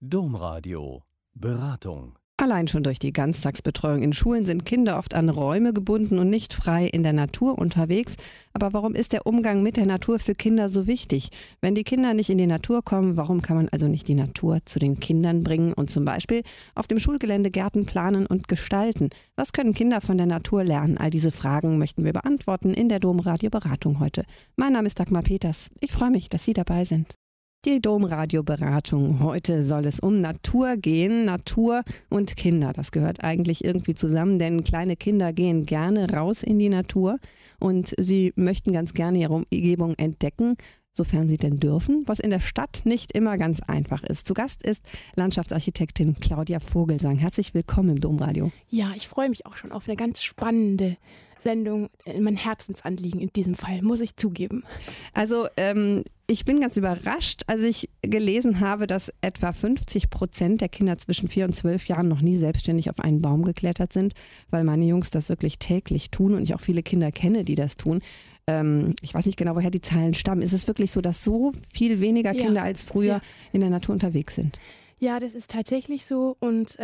Domradio Beratung. Allein schon durch die Ganztagsbetreuung in Schulen sind Kinder oft an Räume gebunden und nicht frei in der Natur unterwegs. Aber warum ist der Umgang mit der Natur für Kinder so wichtig? Wenn die Kinder nicht in die Natur kommen, warum kann man also nicht die Natur zu den Kindern bringen und zum Beispiel auf dem Schulgelände Gärten planen und gestalten? Was können Kinder von der Natur lernen? All diese Fragen möchten wir beantworten in der Domradio Beratung heute. Mein Name ist Dagmar Peters. Ich freue mich, dass Sie dabei sind. Die Domradio-Beratung. Heute soll es um Natur gehen. Natur und Kinder. Das gehört eigentlich irgendwie zusammen, denn kleine Kinder gehen gerne raus in die Natur und sie möchten ganz gerne ihre Umgebung entdecken, sofern sie denn dürfen, was in der Stadt nicht immer ganz einfach ist. Zu Gast ist Landschaftsarchitektin Claudia Vogelsang. Herzlich willkommen im Domradio. Ja, ich freue mich auch schon auf eine ganz spannende Sendung, mein Herzensanliegen in diesem Fall, muss ich zugeben. Also ich bin ganz überrascht, als ich gelesen habe, dass etwa 50% der Kinder zwischen 4 und 12 Jahren noch nie selbstständig auf einen Baum geklettert sind, weil meine Jungs das wirklich täglich tun und ich auch viele Kinder kenne, die das tun. Ich weiß nicht genau, woher die Zahlen stammen. Ist es wirklich so, dass so viel weniger Kinder als früher in der Natur unterwegs sind? Ja, das ist tatsächlich so und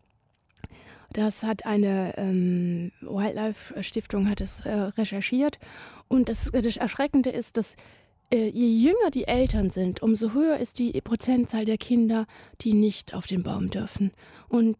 das hat eine Wildlife-Stiftung hat es recherchiert. Und das Erschreckende ist, dass je jünger die Eltern sind, umso höher ist die Prozentzahl der Kinder, die nicht auf den Baum dürfen. Und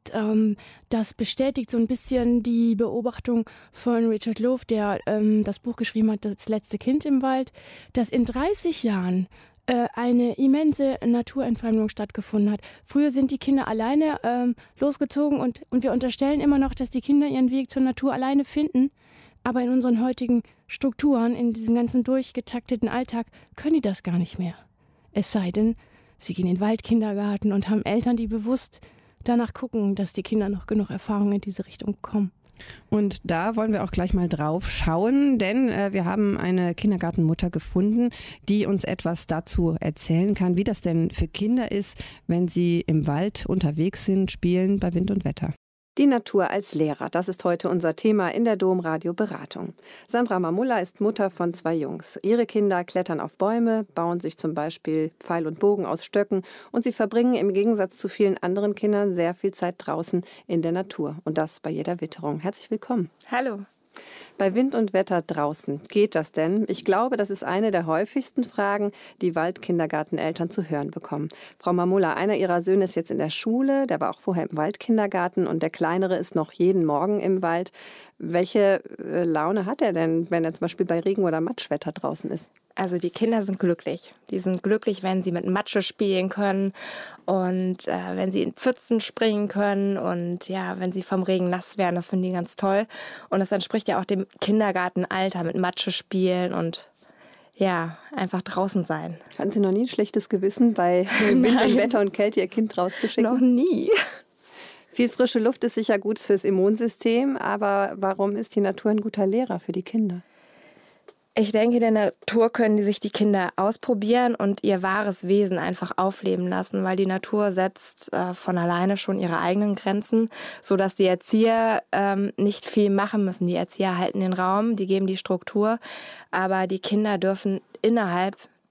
das bestätigt so ein bisschen die Beobachtung von Richard Louv, der das Buch geschrieben hat, Das letzte Kind im Wald, dass in 30 Jahren eine immense Naturentfremdung stattgefunden hat. Früher sind die Kinder alleine losgezogen und wir unterstellen immer noch, dass die Kinder ihren Weg zur Natur alleine finden. Aber in unseren heutigen Strukturen, in diesem ganzen durchgetakteten Alltag, können die das gar nicht mehr. Es sei denn, sie gehen in den Waldkindergarten und haben Eltern, die bewusst danach gucken, dass die Kinder noch genug Erfahrung in diese Richtung bekommen. Und da wollen wir auch gleich mal drauf schauen, denn wir haben eine Kindergartenmutter gefunden, die uns etwas dazu erzählen kann, wie das denn für Kinder ist, wenn sie im Wald unterwegs sind, spielen bei Wind und Wetter. Die Natur als Lehrer, das ist heute unser Thema in der Domradio Beratung. Sandra Mamulla ist Mutter von 2 Jungs. Ihre Kinder klettern auf Bäume, bauen sich zum Beispiel Pfeil und Bogen aus Stöcken und sie verbringen im Gegensatz zu vielen anderen Kindern sehr viel Zeit draußen in der Natur und das bei jeder Witterung. Herzlich willkommen. Hallo. Bei Wind und Wetter draußen, geht das denn? Ich glaube, das ist eine der häufigsten Fragen, die Waldkindergarteneltern zu hören bekommen. Frau Mamulla, einer Ihrer Söhne ist jetzt in der Schule, der war auch vorher im Waldkindergarten und der Kleinere ist noch jeden Morgen im Wald. Welche Laune hat er denn, wenn er zum Beispiel bei Regen- oder Matschwetter draußen ist? Also die Kinder sind glücklich. Die sind glücklich, wenn sie mit Matsche spielen können und wenn sie in Pfützen springen können und ja, wenn sie vom Regen nass werden, das finden die ganz toll. Und das entspricht ja auch dem Kindergartenalter, mit Matsche spielen und ja, einfach draußen sein. Hatten Sie noch nie ein schlechtes Gewissen, bei Wind und Wetter und Kälte Ihr Kind rauszuschicken? Noch nie. Viel frische Luft ist sicher gut fürs Immunsystem, aber warum ist die Natur ein guter Lehrer für die Kinder? Ich denke, in der Natur können sich die Kinder ausprobieren und ihr wahres Wesen einfach aufleben lassen, weil die Natur setzt von alleine schon ihre eigenen Grenzen, sodass die Erzieher nicht viel machen müssen. Die Erzieher halten den Raum, die geben die Struktur, aber die Kinder dürfen innerhalb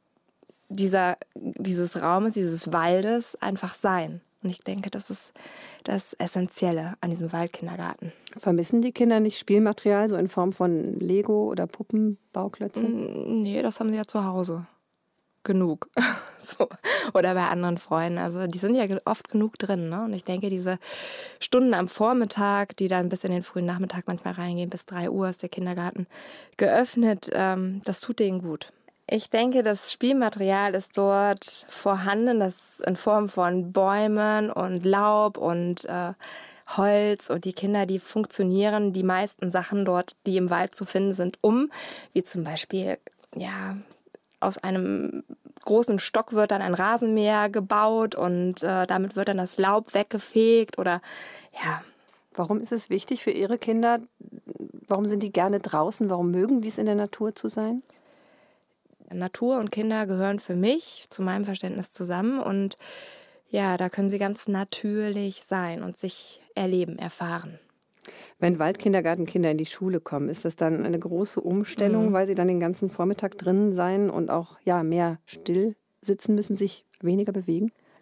dieses Raumes, dieses Waldes einfach sein. Und ich denke, das ist das Essentielle an diesem Waldkindergarten. Vermissen die Kinder nicht Spielmaterial, so in Form von Lego oder Puppenbauklötzen? Nee, das haben sie ja zu Hause. Genug. So. Oder bei anderen Freunden. Also die sind ja oft genug drin. Ne? Und ich denke, diese Stunden am Vormittag, die dann bis in den frühen Nachmittag manchmal reingehen, bis 3 Uhr ist der Kindergarten geöffnet, das tut denen gut. Ich denke, das Spielmaterial ist dort vorhanden, das in Form von Bäumen und Laub und Holz. Und die Kinder, die funktionieren, die meisten Sachen dort, die im Wald zu finden sind, wie zum Beispiel, ja, aus einem großen Stock wird dann ein Rasenmäher gebaut und damit wird dann das Laub weggefegt oder, ja. Warum ist es wichtig für Ihre Kinder? Warum sind die gerne draußen? Warum mögen die es in der Natur zu sein? Natur und Kinder gehören für mich, zu meinem Verständnis, zusammen und ja, da können sie ganz natürlich sein und sich erleben, erfahren. Wenn Waldkindergartenkinder in die Schule kommen, ist das dann eine große Umstellung, weil sie dann den ganzen Vormittag drinnen sein und auch mehr still sitzen müssen, sich weniger bewegen?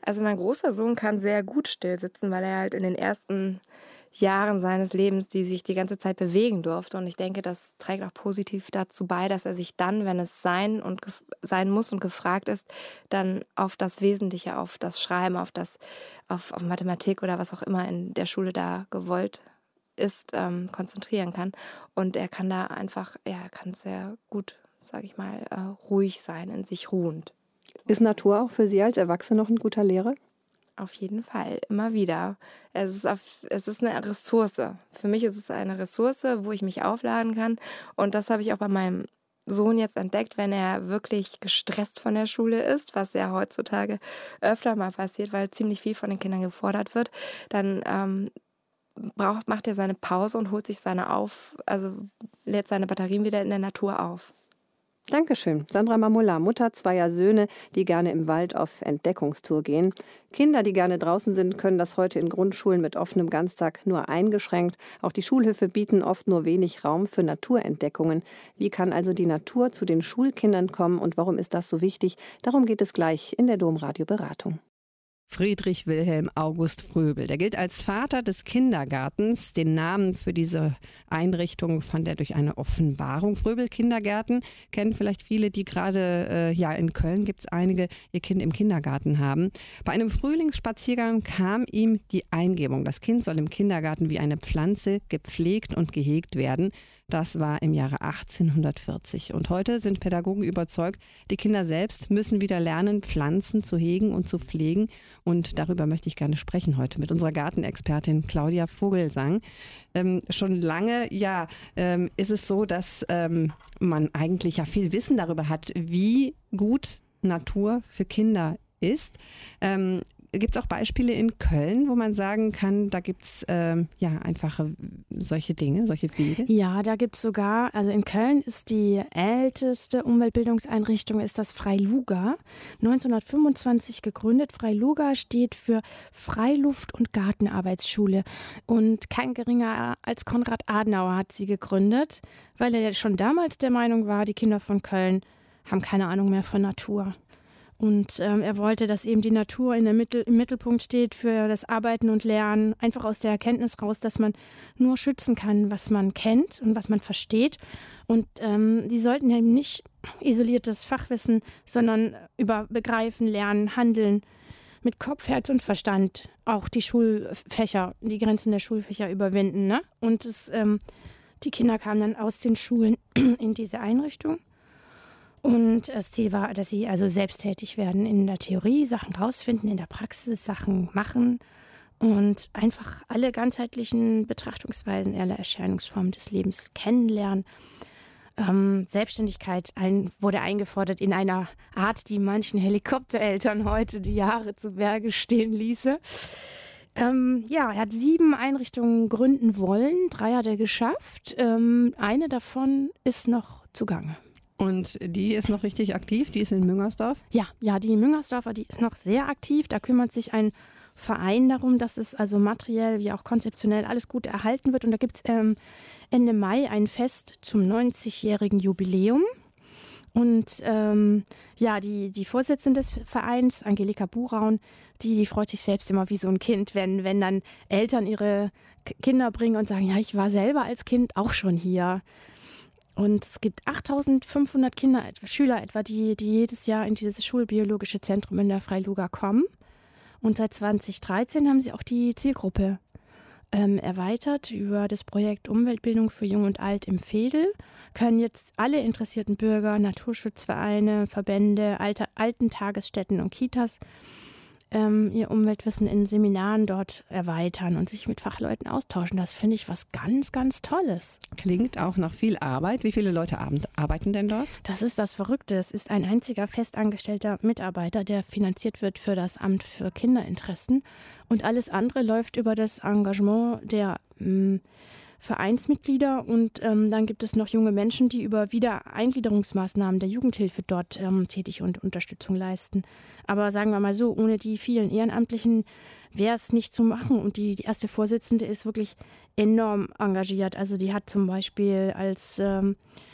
Also mein großer Sohn kann sehr gut still sitzen, weil er halt in den ersten Jahren seines Lebens, die sich die ganze Zeit bewegen durfte. Und ich denke, das trägt auch positiv dazu bei, dass er sich dann, wenn es sein muss und gefragt ist, dann auf das Wesentliche, auf das Schreiben, auf Mathematik oder was auch immer in der Schule da gewollt ist, konzentrieren kann. Und er kann da einfach, er kann sehr gut, sage ich mal, ruhig sein, in sich ruhend. Ist Natur auch für Sie als Erwachsene noch ein guter Lehrer? Auf jeden Fall, immer wieder. Es ist eine Ressource. Für mich ist es eine Ressource, wo ich mich aufladen kann. Und das habe ich auch bei meinem Sohn jetzt entdeckt, wenn er wirklich gestresst von der Schule ist, was ja heutzutage öfter mal passiert, weil ziemlich viel von den Kindern gefordert wird, dann macht er seine Pause und lädt seine Batterien wieder in der Natur auf. Dankeschön. Sandra Mamulla, Mutter zweier Söhne, die gerne im Wald auf Entdeckungstour gehen. Kinder, die gerne draußen sind, können das heute in Grundschulen mit offenem Ganztag nur eingeschränkt. Auch die Schulhöfe bieten oft nur wenig Raum für Naturentdeckungen. Wie kann also die Natur zu den Schulkindern kommen und warum ist das so wichtig? Darum geht es gleich in der Domradio-Beratung. Friedrich Wilhelm August Fröbel, der gilt als Vater des Kindergartens. Den Namen für diese Einrichtung fand er durch eine Offenbarung. Fröbel-Kindergärten kennen vielleicht viele, die gerade, in Köln gibt es einige, ihr Kind im Kindergarten haben. Bei einem Frühlingsspaziergang kam ihm die Eingebung, das Kind soll im Kindergarten wie eine Pflanze gepflegt und gehegt werden. Das war im Jahre 1840. Und heute sind Pädagogen überzeugt, die Kinder selbst müssen wieder lernen, Pflanzen zu hegen und zu pflegen. Und darüber möchte ich gerne sprechen heute mit unserer Gartenexpertin Claudia Vogelsang. Schon lange ist es so, dass man eigentlich ja viel Wissen darüber hat, wie gut Natur für Kinder ist. Gibt es auch Beispiele in Köln, wo man sagen kann, da gibt es einfach solche Dinge, solche Wege? Ja, da gibt es sogar, also in Köln ist die älteste Umweltbildungseinrichtung, ist das Freiluga, 1925 gegründet. Freiluga steht für Freiluft- und Gartenarbeitsschule und kein geringer als Konrad Adenauer hat sie gegründet, weil er schon damals der Meinung war, die Kinder von Köln haben keine Ahnung mehr von Natur. Und er wollte, dass eben die Natur im Mittelpunkt steht für das Arbeiten und Lernen, einfach aus der Erkenntnis raus, dass man nur schützen kann, was man kennt und was man versteht. Und die sollten eben nicht isoliertes Fachwissen, sondern über Begreifen, Lernen, Handeln mit Kopf, Herz und Verstand auch die Schulfächer, die Grenzen der Schulfächer überwinden. Ne? Und die Kinder kamen dann aus den Schulen in diese Einrichtung. Und das Ziel war, dass sie also selbsttätig werden in der Theorie, Sachen rausfinden, in der Praxis Sachen machen und einfach alle ganzheitlichen Betrachtungsweisen, alle Erscheinungsformen des Lebens kennenlernen. Selbstständigkeit wurde eingefordert in einer Art, die manchen Helikoptereltern heute die Jahre zu Berge stehen ließe. Er hat 7 Einrichtungen gründen wollen, 3 hat er geschafft. Eine davon ist noch zugange. Und die ist noch richtig aktiv? Die ist in Müngersdorf? Ja, die Müngersdorfer, die ist noch sehr aktiv. Da kümmert sich ein Verein darum, dass es also materiell wie auch konzeptionell alles gut erhalten wird. Und da gibt es Ende Mai ein Fest zum 90-jährigen Jubiläum. Und die Vorsitzende des Vereins, Angelika Buraun, die freut sich selbst immer wie so ein Kind, wenn dann Eltern ihre Kinder bringen und sagen, ja, ich war selber als Kind auch schon hier. Und es gibt 8.500 Schüler etwa, die jedes Jahr in dieses schulbiologische Zentrum in der Freiluga kommen. Und seit 2013 haben sie auch die Zielgruppe erweitert über das Projekt Umweltbildung für Jung und Alt im Veedel. Können jetzt alle interessierten Bürger, Naturschutzvereine, Verbände, Altentagesstätten und Kitas ihr Umweltwissen in Seminaren dort erweitern und sich mit Fachleuten austauschen. Das finde ich was ganz, ganz Tolles. Klingt auch nach viel Arbeit. Wie viele Leute arbeiten denn dort? Das ist das Verrückte. Es ist ein einziger festangestellter Mitarbeiter, der finanziert wird für das Amt für Kinderinteressen. Und alles andere läuft über das Engagement der Vereinsmitglieder und dann gibt es noch junge Menschen, die über Wiedereingliederungsmaßnahmen der Jugendhilfe dort tätig und Unterstützung leisten. Aber sagen wir mal so, ohne die vielen Ehrenamtlichen wäre es nicht zu machen. Und die erste Vorsitzende ist wirklich enorm engagiert. Also die hat zum Beispiel als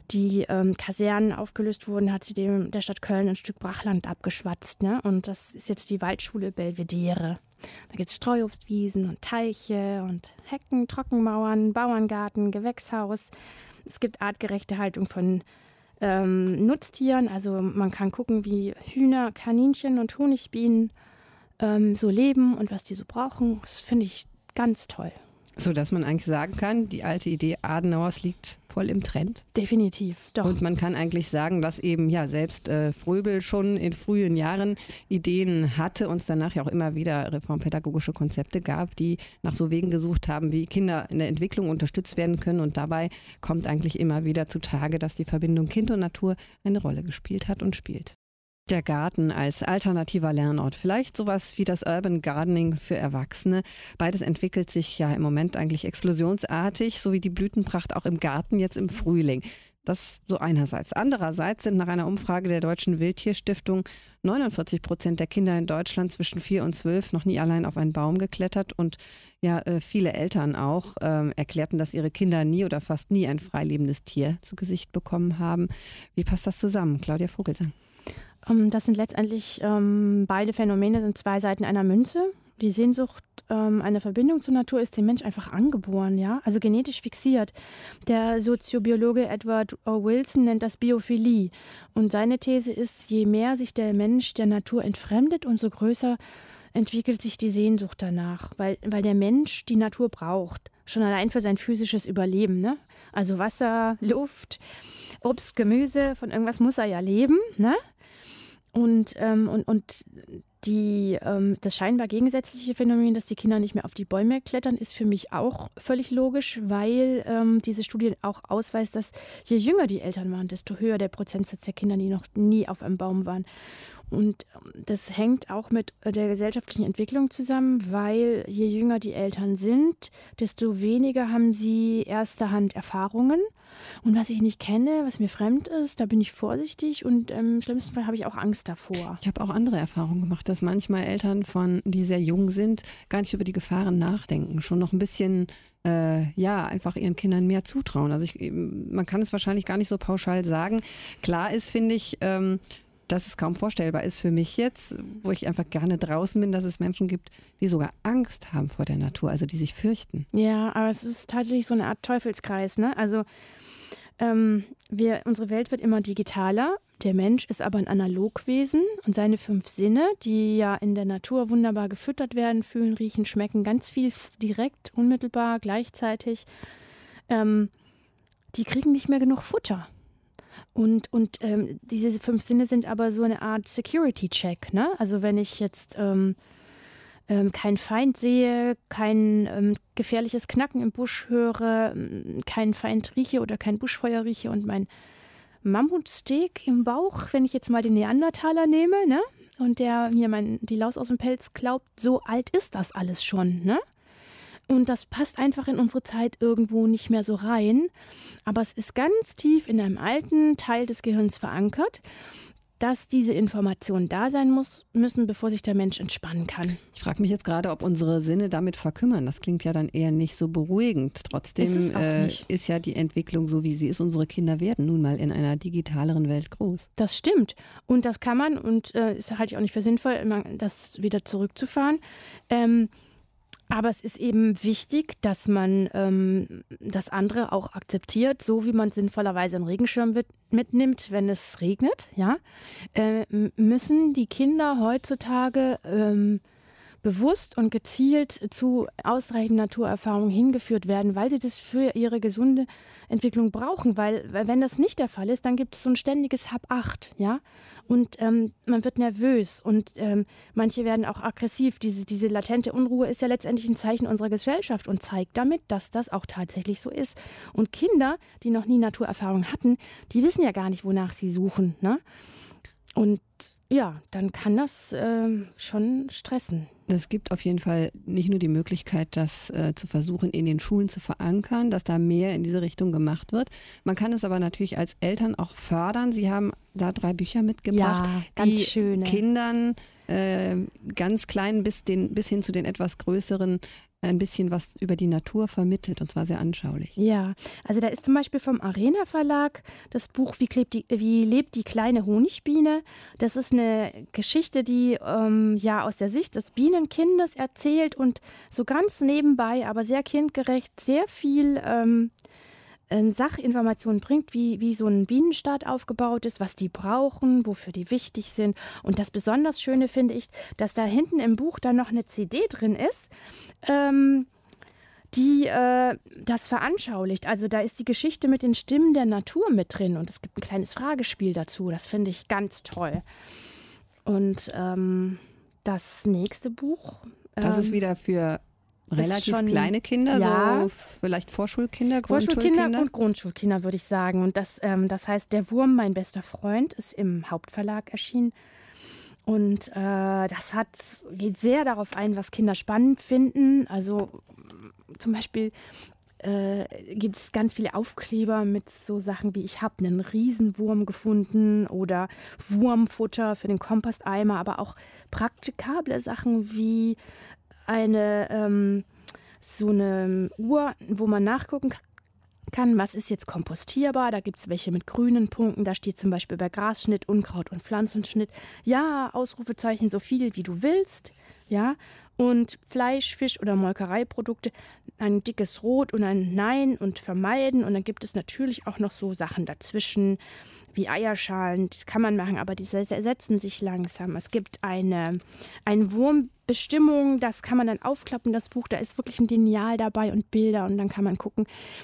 die Kasernen aufgelöst wurden, hat sie der Stadt Köln ein Stück Brachland abgeschwatzt. Ne? Und das ist jetzt die Waldschule Belvedere. Da gibt es Streuobstwiesen und Teiche und Hecken, Trockenmauern, Bauerngarten, Gewächshaus. Es gibt artgerechte Haltung von Nutztieren. Also man kann gucken, wie Hühner, Kaninchen und Honigbienen so leben und was die so brauchen. Das finde ich ganz toll. So dass man eigentlich sagen kann, die alte Idee Adenauers liegt voll im Trend. Definitiv, doch. Und man kann eigentlich sagen, dass eben ja selbst Fröbel schon in frühen Jahren Ideen hatte und es danach ja auch immer wieder reformpädagogische Konzepte gab, die nach so Wegen gesucht haben, wie Kinder in der Entwicklung unterstützt werden können. Und dabei kommt eigentlich immer wieder zutage, dass die Verbindung Kind und Natur eine Rolle gespielt hat und spielt. Der Garten als alternativer Lernort, vielleicht sowas wie das Urban Gardening für Erwachsene. Beides entwickelt sich ja im Moment eigentlich explosionsartig, so wie die Blütenpracht auch im Garten jetzt im Frühling. Das so einerseits. Andererseits sind nach einer Umfrage der Deutschen Wildtierstiftung 49% der Kinder in Deutschland zwischen 4 und 12 noch nie allein auf einen Baum geklettert. Und ja, viele Eltern auch erklärten, dass ihre Kinder nie oder fast nie ein freilebendes Tier zu Gesicht bekommen haben. Wie passt das zusammen, Claudia Vogelsang? Das sind letztendlich beide Phänomene, sind zwei Seiten einer Münze. Die Sehnsucht, eine Verbindung zur Natur ist dem Mensch einfach angeboren, ja, also genetisch fixiert. Der Soziobiologe Edward O. Wilson nennt das Biophilie. Und seine These ist, je mehr sich der Mensch der Natur entfremdet, umso größer entwickelt sich die Sehnsucht danach, weil der Mensch die Natur braucht, schon allein für sein physisches Überleben, ne? Also Wasser, Luft, Obst, Gemüse, von irgendwas muss er ja leben, ne? Und das scheinbar gegensätzliche Phänomen, dass die Kinder nicht mehr auf die Bäume klettern, ist für mich auch völlig logisch, weil diese Studie auch ausweist, dass je jünger die Eltern waren, desto höher der Prozentsatz der Kinder, die noch nie auf einem Baum waren. Und das hängt auch mit der gesellschaftlichen Entwicklung zusammen, weil je jünger die Eltern sind, desto weniger haben sie erster Hand Erfahrungen. Und was ich nicht kenne, was mir fremd ist, da bin ich vorsichtig und im schlimmsten Fall habe ich auch Angst davor. Ich habe auch andere Erfahrungen gemacht, dass manchmal Eltern, die sehr jung sind, gar nicht über die Gefahren nachdenken, schon noch ein bisschen einfach ihren Kindern mehr zutrauen. Also man kann es wahrscheinlich gar nicht so pauschal sagen. Klar ist, finde ich, dass es kaum vorstellbar ist für mich jetzt, wo ich einfach gerne draußen bin, dass es Menschen gibt, die sogar Angst haben vor der Natur, also die sich fürchten. Ja, aber es ist tatsächlich so eine Art Teufelskreis, ne? Also unsere Welt wird immer digitaler. Der Mensch ist aber ein Analogwesen und seine 5 Sinne, die ja in der Natur wunderbar gefüttert werden, fühlen, riechen, schmecken, ganz viel direkt, unmittelbar, gleichzeitig, die kriegen nicht mehr genug Futter. Und diese 5 Sinne sind aber so eine Art Security-Check, ne? Also wenn ich jetzt keinen Feind sehe, kein gefährliches Knacken im Busch höre, keinen Feind rieche oder kein Buschfeuer rieche und mein Mammutsteak im Bauch, wenn ich jetzt mal den Neandertaler nehme, ne? Und der mir die Laus aus dem Pelz klaut, so alt ist das alles schon, ne? Und das passt einfach in unsere Zeit irgendwo nicht mehr so rein. Aber es ist ganz tief in einem alten Teil des Gehirns verankert, dass diese Informationen da sein müssen, bevor sich der Mensch entspannen kann. Ich frage mich jetzt gerade, ob unsere Sinne damit verkümmern. Das klingt ja dann eher nicht so beruhigend. Trotzdem ist ja die Entwicklung so, wie sie ist. Unsere Kinder werden nun mal in einer digitaleren Welt groß. Das stimmt. Und das kann man, und das halte ich auch nicht für sinnvoll, das wieder zurückzufahren. Aber es ist eben wichtig, dass man das andere auch akzeptiert, so wie man sinnvollerweise einen Regenschirm mitnimmt, wenn es regnet. Ja? Müssen die Kinder heutzutage bewusst und gezielt zu ausreichend Naturerfahrung hingeführt werden, weil sie das für ihre gesunde Entwicklung brauchen. Weil wenn das nicht der Fall ist, dann gibt es so ein ständiges Hab-Acht, ja. Und man wird nervös und manche werden auch aggressiv. Diese latente Unruhe ist ja letztendlich ein Zeichen unserer Gesellschaft und zeigt damit, dass das auch tatsächlich so ist. Und Kinder, die noch nie Naturerfahrung hatten, die wissen ja gar nicht, wonach sie suchen, ne? Und ja, dann kann das schon stressen. Es gibt auf jeden Fall nicht nur die Möglichkeit, das zu versuchen, in den Schulen zu verankern, dass da mehr in diese Richtung gemacht wird. Man kann es aber natürlich als Eltern auch fördern. Sie haben da 3 Bücher mitgebracht, ja, ganz die schöne. Kindern ganz klein bis hin zu den etwas größeren ein bisschen was über die Natur vermittelt und zwar sehr anschaulich. Ja, also da ist zum Beispiel vom Arena Verlag das Buch Wie lebt die kleine Honigbiene. Das ist eine Geschichte, die aus der Sicht des Bienenkindes erzählt und so ganz nebenbei, aber sehr kindgerecht, sehr viel Sachinformationen bringt, wie so ein Bienenstaat aufgebaut ist, was die brauchen, wofür die wichtig sind. Und das besonders Schöne finde ich, dass da hinten im Buch dann noch eine CD drin ist, die das veranschaulicht. Also da ist die Geschichte mit den Stimmen der Natur mit drin und es gibt ein kleines Fragespiel dazu. Das finde ich ganz toll. Und das nächste Buch... das ist wieder für relativ kleine Kinder, so vielleicht Vorschulkinder, Vorschulkinder und Grundschulkinder, würde ich sagen. Und das heißt, Der Wurm, mein bester Freund, ist im Hauptverlag erschienen. Und das geht sehr darauf ein, was Kinder spannend finden. Also zum Beispiel gibt es ganz viele Aufkleber mit so Sachen wie ich habe einen Riesenwurm gefunden oder Wurmfutter für den Komposteimer, aber auch praktikable Sachen wie so eine Uhr, wo man nachgucken kann, was ist jetzt kompostierbar. Da gibt es welche mit grünen Punkten. Da steht zum Beispiel bei Grasschnitt, Unkraut und Pflanzenschnitt. Ja, Ausrufezeichen, so viel wie du willst. Ja, und Fleisch, Fisch oder Molkereiprodukte, ein dickes Rot und ein Nein und vermeiden. Und dann gibt es natürlich auch noch so Sachen dazwischen, wie Eierschalen. Das kann man machen, aber die ersetzen sich langsam. Es gibt eine Wurmbestimmung, das kann man dann aufklappen, das Buch. Da ist wirklich ein Lineal dabei und Bilder. Und dann kann man gucken,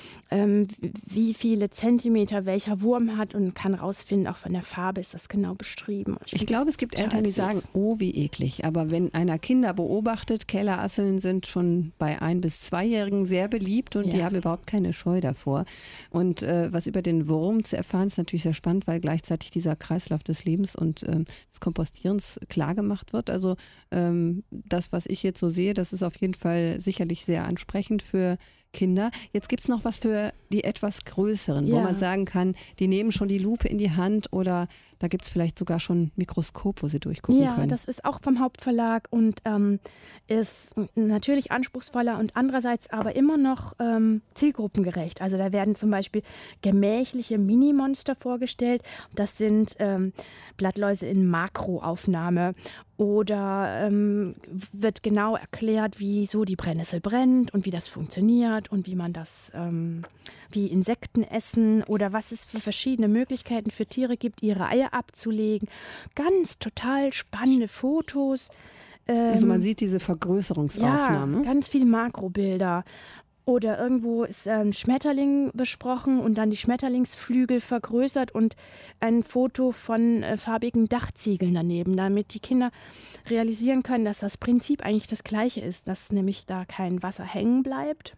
wie viele Zentimeter welcher Wurm hat und kann rausfinden, auch von der Farbe ist das genau beschrieben. Ich glaube, es gibt Eltern, die sagen, oh, wie eklig. Aber wenn einer Kinder beobachtet, Kellerasseln sind schon bei 1- bis 2-Jährigen sehr beliebt und die haben überhaupt keine Scheu davor. Und was über den Wurm zu erfahren, ist natürlich sehr spannend, weil gleichzeitig dieser Kreislauf des Lebens und des Kompostierens klar gemacht wird. Also das, was ich jetzt so sehe, das ist auf jeden Fall sicherlich sehr ansprechend für Kinder. Jetzt gibt es noch was für die etwas Größeren, wo man sagen kann, die nehmen schon die Lupe in die Hand oder da gibt es vielleicht sogar schon ein Mikroskop, wo sie durchgucken können. Ja, das ist auch vom Hauptverlag und ist natürlich anspruchsvoller und andererseits aber immer noch zielgruppengerecht. Also da werden zum Beispiel gemächliche Minimonster vorgestellt. Das sind Blattläuse in Makroaufnahme. Oder wird genau erklärt, wieso die Brennnessel brennt und wie das funktioniert und wie man das, wie Insekten essen oder was es für verschiedene Möglichkeiten für Tiere gibt, ihre Eier abzulegen. Ganz total spannende Fotos. Also man sieht diese Vergrößerungsaufnahme. Ja, ganz viele Makrobilder. Oder irgendwo ist ein Schmetterling besprochen und dann die Schmetterlingsflügel vergrößert und ein Foto von farbigen Dachziegeln daneben, damit die Kinder realisieren können, dass das Prinzip eigentlich das gleiche ist, dass nämlich da kein Wasser hängen bleibt.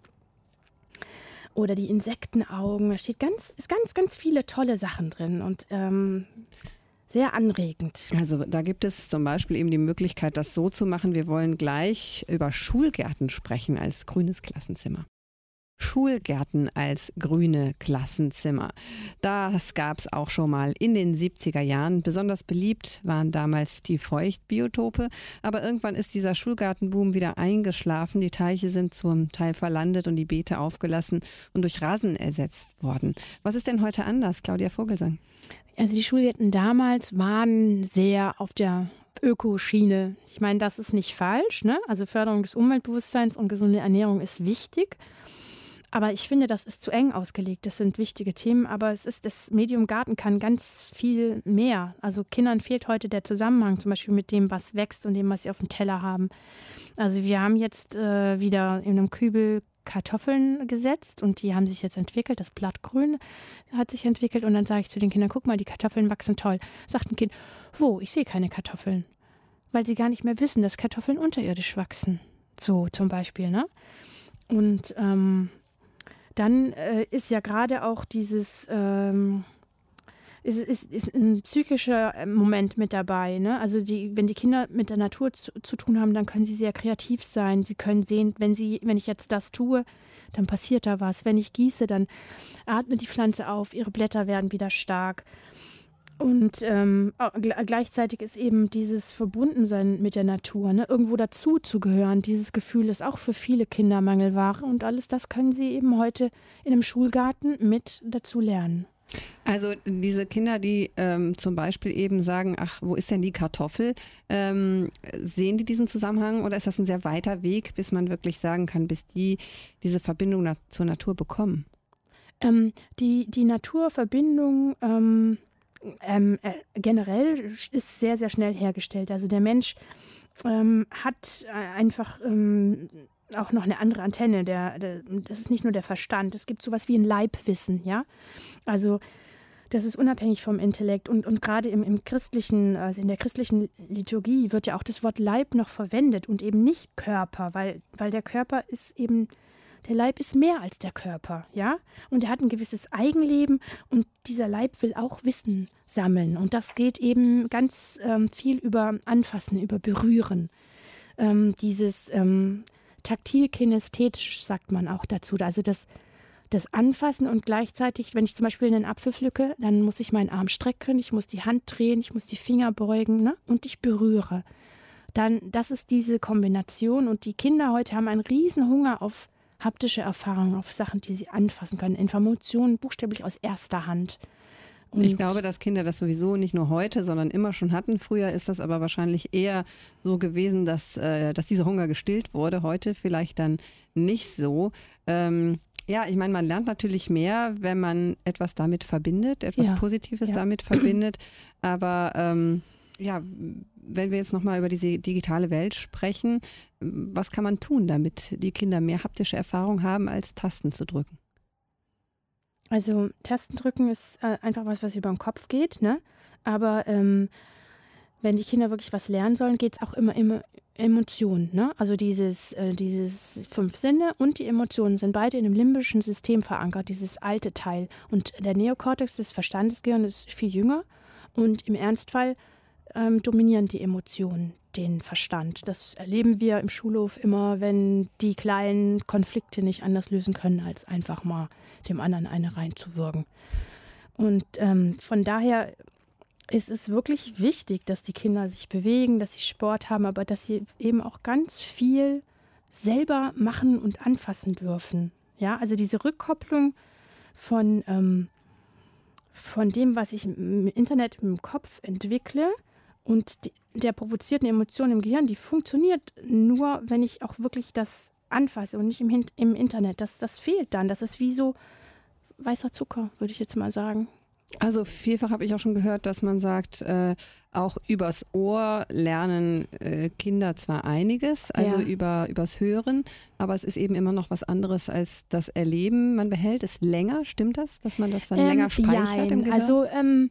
Oder die Insektenaugen, da steht ganz viele tolle Sachen drin und sehr anregend. Also da gibt es zum Beispiel eben die Möglichkeit, das so zu machen. Wir wollen gleich über Schulgärten sprechen als grünes Klassenzimmer. Schulgärten als grüne Klassenzimmer. Das gab es auch schon mal in den 70er Jahren. Besonders beliebt waren damals die Feuchtbiotope. Aber irgendwann ist dieser Schulgartenboom wieder eingeschlafen. Die Teiche sind zum Teil verlandet und die Beete aufgelassen und durch Rasen ersetzt worden. Was ist denn heute anders, Claudia Vogelsang? Also die Schulgärten damals waren sehr auf der Ökoschiene. Ich meine, das ist nicht falsch, ne? Also Förderung des Umweltbewusstseins und gesunde Ernährung ist wichtig. Aber ich finde, das ist zu eng ausgelegt. Das sind wichtige Themen, aber das Medium Garten kann ganz viel mehr. Also Kindern fehlt heute der Zusammenhang, zum Beispiel mit dem, was wächst und dem, was sie auf dem Teller haben. Also wir haben jetzt wieder in einem Kübel Kartoffeln gesetzt und die haben sich jetzt entwickelt. Das Blattgrün hat sich entwickelt und dann sage ich zu den Kindern, guck mal, die Kartoffeln wachsen toll. Sagt ein Kind, wo? Ich sehe keine Kartoffeln. Weil sie gar nicht mehr wissen, dass Kartoffeln unterirdisch wachsen. So zum Beispiel, ne? Und dann ist ja gerade auch dieses, ist ein psychischer Moment mit dabei. Ne? Also wenn die Kinder mit der Natur zu tun haben, dann können sie sehr kreativ sein. Sie können sehen, wenn ich jetzt das tue, dann passiert da was. Wenn ich gieße, dann atmet die Pflanze auf, ihre Blätter werden wieder stark. Und gleichzeitig ist eben dieses Verbundensein mit der Natur, ne, irgendwo dazu zu gehören, dieses Gefühl ist auch für viele Kinder Mangelware. Und alles das können sie eben heute in einem Schulgarten mit dazu lernen. Also diese Kinder, die zum Beispiel eben sagen, ach, wo ist denn die Kartoffel? Sehen die diesen Zusammenhang oder ist das ein sehr weiter Weg, bis man wirklich sagen kann, bis die diese Verbindung zur Natur bekommen? Die Naturverbindung generell ist sehr, sehr schnell hergestellt. Also der Mensch hat einfach auch noch eine andere Antenne. Das ist nicht nur der Verstand. Es gibt sowas wie ein Leibwissen, ja. Also das ist unabhängig vom Intellekt. Und gerade im christlichen, also in der christlichen Liturgie wird ja auch das Wort Leib noch verwendet und eben nicht Körper, weil der Körper ist eben, der Leib ist mehr als der Körper, ja. Und er hat ein gewisses Eigenleben und dieser Leib will auch Wissen sammeln. Und das geht eben ganz viel über Anfassen, über Berühren. Dieses taktil-kinästhetisch sagt man auch dazu. Also das Anfassen und gleichzeitig, wenn ich zum Beispiel einen Apfel pflücke, dann muss ich meinen Arm strecken, ich muss die Hand drehen, ich muss die Finger beugen, ne? Und ich berühre. Das ist diese Kombination und die Kinder heute haben einen riesen Hunger auf haptische Erfahrungen, auf Sachen, die sie anfassen können, Informationen buchstäblich aus erster Hand. Und ich glaube, dass Kinder das sowieso nicht nur heute, sondern immer schon hatten. Früher ist das aber wahrscheinlich eher so gewesen, dass dieser Hunger gestillt wurde. Heute vielleicht dann nicht so. Ja, ich meine, man lernt natürlich mehr, wenn man etwas damit verbindet, etwas Positives damit verbindet. Aber ja, wenn wir jetzt nochmal über diese digitale Welt sprechen, was kann man tun, damit die Kinder mehr haptische Erfahrung haben, als Tasten zu drücken? Also Tasten drücken ist einfach was über den Kopf geht, ne? Aber wenn die Kinder wirklich was lernen sollen, geht es auch immer Emotionen, ne? Also dieses 5 Sinne und die Emotionen sind beide in dem limbischen System verankert, dieses alte Teil. Und der Neokortex des Verstandesgehirns ist viel jünger und im Ernstfall dominieren die Emotionen den Verstand. Das erleben wir im Schulhof immer, wenn die kleinen Konflikte nicht anders lösen können, als einfach mal dem anderen eine reinzuwürgen. Und von daher ist es wirklich wichtig, dass die Kinder sich bewegen, dass sie Sport haben, aber dass sie eben auch ganz viel selber machen und anfassen dürfen. Ja, also diese Rückkopplung von dem, was ich im Internet im Kopf entwickle und der provozierten Emotion im Gehirn, die funktioniert nur, wenn ich auch wirklich das anfasse und nicht im Internet. Das fehlt dann. Das ist wie so weißer Zucker, würde ich jetzt mal sagen. Also vielfach habe ich auch schon gehört, dass man sagt, auch übers Ohr lernen Kinder zwar einiges, also übers Hören, aber es ist eben immer noch was anderes als das Erleben. Man behält es länger, stimmt das? Dass man das dann länger speichert im Gehirn? Also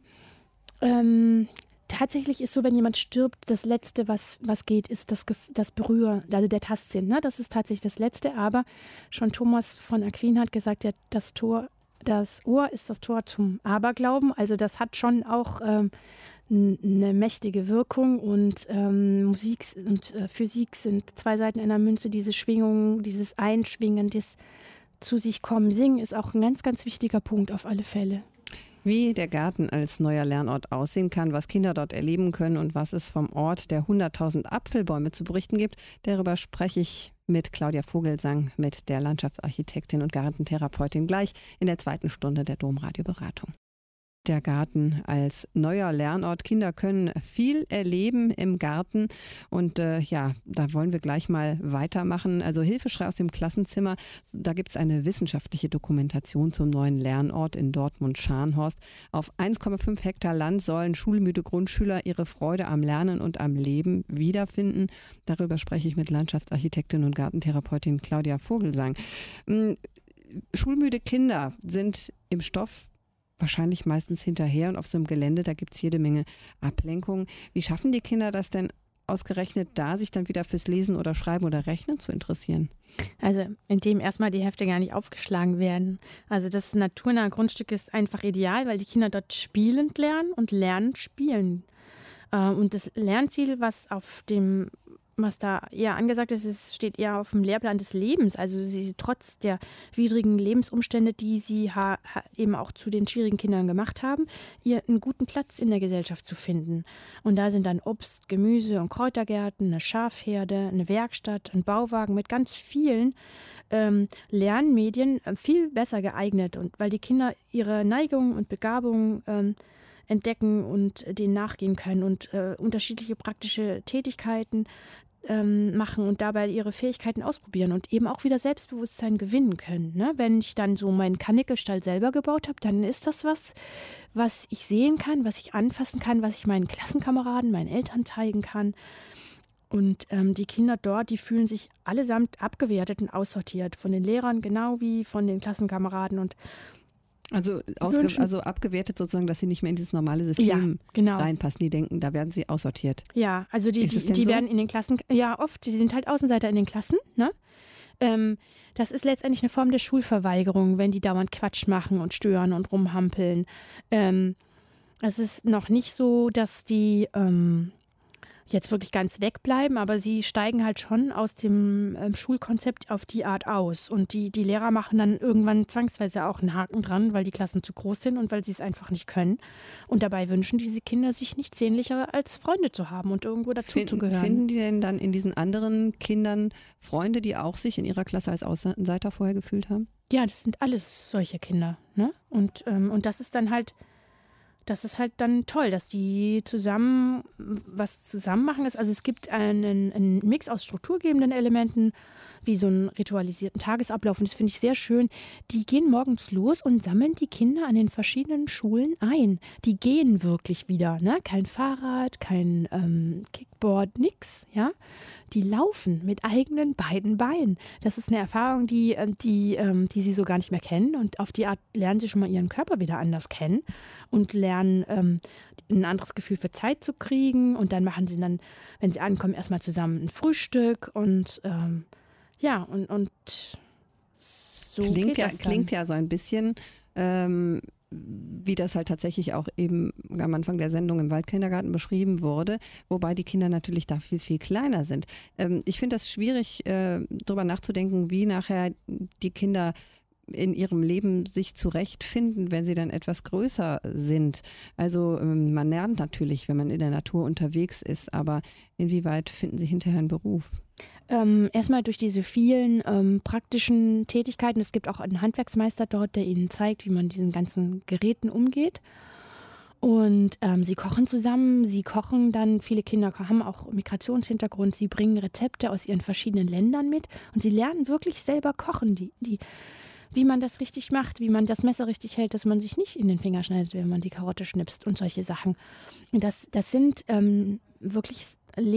tatsächlich ist so, wenn jemand stirbt, das Letzte, was geht, ist das Berühren, also der Tastsinn. Ne? Das ist tatsächlich das Letzte, aber schon Thomas von Aquin hat gesagt, ja, das Ohr ist das Tor zum Aberglauben. Also das hat schon auch eine mächtige Wirkung und Musik und Physik sind 2 Seiten einer Münze. Diese Schwingung, dieses Einschwingen, das zu sich kommen, singen ist auch ein ganz, ganz wichtiger Punkt auf alle Fälle. Wie der Garten als neuer Lernort aussehen kann, was Kinder dort erleben können und was es vom Ort der 100.000 Apfelbäume zu berichten gibt, darüber spreche ich mit Claudia Vogelsang, mit der Landschaftsarchitektin und Gartentherapeutin, gleich in der 2. Stunde der Domradio-Beratung. Der Garten als neuer Lernort. Kinder können viel erleben im Garten und ja, da wollen wir gleich mal weitermachen. Also Hilfeschrei aus dem Klassenzimmer, da gibt es eine wissenschaftliche Dokumentation zum neuen Lernort in Dortmund-Scharnhorst. Auf 1,5 Hektar Land sollen schulmüde Grundschüler ihre Freude am Lernen und am Leben wiederfinden. Darüber spreche ich mit Landschaftsarchitektin und Gartentherapeutin Claudia Vogelsang. Schulmüde Kinder sind im Stoff wahrscheinlich meistens hinterher und auf so einem Gelände, da gibt es jede Menge Ablenkungen. Wie schaffen die Kinder das denn ausgerechnet da, sich dann wieder fürs Lesen oder Schreiben oder Rechnen zu interessieren? Also indem erstmal die Hefte gar nicht aufgeschlagen werden. Also das naturnahe Grundstück ist einfach ideal, weil die Kinder dort spielend lernen und lernen spielen. Und das Lernziel, was auf dem was da eher angesagt ist, es steht eher auf dem Lehrplan des Lebens. Also sie trotz der widrigen Lebensumstände, die sie eben auch zu den schwierigen Kindern gemacht haben, ihr einen guten Platz in der Gesellschaft zu finden. Und da sind dann Obst, Gemüse und Kräutergärten, eine Schafherde, eine Werkstatt, ein Bauwagen mit ganz vielen Lernmedien viel besser geeignet. Und weil die Kinder ihre Neigungen und Begabungen entdecken und denen nachgehen können und unterschiedliche praktische Tätigkeiten machen und dabei ihre Fähigkeiten ausprobieren und eben auch wieder Selbstbewusstsein gewinnen können. Ne? Wenn ich dann so meinen Karnickelstall selber gebaut habe, dann ist das was ich sehen kann, was ich anfassen kann, was ich meinen Klassenkameraden, meinen Eltern zeigen kann. Und die Kinder dort, die fühlen sich allesamt abgewertet und aussortiert von den Lehrern, genau wie von den Klassenkameraden und Also abgewertet sozusagen, dass sie nicht mehr in dieses normale System reinpassen. Die denken, da werden sie aussortiert. Ja, also die so? werden in den Klassen, ja oft, die sind halt Außenseiter in den Klassen. Ne? Das ist letztendlich eine Form der Schulverweigerung, wenn die dauernd Quatsch machen und stören und rumhampeln. Es ist noch nicht so, dass die jetzt wirklich ganz wegbleiben, aber sie steigen halt schon aus dem Schulkonzept auf die Art aus. Und die Lehrer machen dann irgendwann zwangsweise auch einen Haken dran, weil die Klassen zu groß sind und weil sie es einfach nicht können. Und dabei wünschen diese Kinder sich nichts sehnlicher als Freunde zu haben und irgendwo dazuzugehören. Finden die denn dann in diesen anderen Kindern Freunde, die auch sich in ihrer Klasse als Außenseiter vorher gefühlt haben? Ja, das sind alles solche Kinder. Ne? Und das ist dann halt dann toll, dass die zusammen was zusammen machen. Also es gibt einen Mix aus strukturgebenden Elementen, wie so einen ritualisierten Tagesablauf. Und das finde ich sehr schön. Die gehen morgens los und sammeln die Kinder an den verschiedenen Schulen ein. Die gehen wirklich wieder. Ne? Kein Fahrrad, kein Kickboard, nix. Ja? Die laufen mit eigenen beiden Beinen. Das ist eine Erfahrung, die sie so gar nicht mehr kennen. Und auf die Art lernen sie schon mal ihren Körper wieder anders kennen und lernen ein anderes Gefühl für Zeit zu kriegen. Und dann machen sie dann, wenn sie ankommen, erstmal zusammen ein Frühstück. Und und so geht das dann. Klingt ja so ein bisschen wie das halt tatsächlich auch eben am Anfang der Sendung im Waldkindergarten beschrieben wurde, wobei die Kinder natürlich da viel, viel kleiner sind. Ich finde das schwierig, darüber nachzudenken, wie nachher die Kinder in ihrem Leben sich zurechtfinden, wenn sie dann etwas größer sind. Also man lernt natürlich, wenn man in der Natur unterwegs ist, aber inwieweit finden sie hinterher einen Beruf? Erstmal durch diese vielen praktischen Tätigkeiten. Es gibt auch einen Handwerksmeister dort, der ihnen zeigt, wie man diesen ganzen Geräten umgeht. Und sie kochen zusammen. Sie kochen dann, viele Kinder haben auch Migrationshintergrund. Sie bringen Rezepte aus ihren verschiedenen Ländern mit. Und sie lernen wirklich selber kochen, wie man das richtig macht, wie man das Messer richtig hält, dass man sich nicht in den Finger schneidet, wenn man die Karotte schnipst und solche Sachen. Das sind wirklich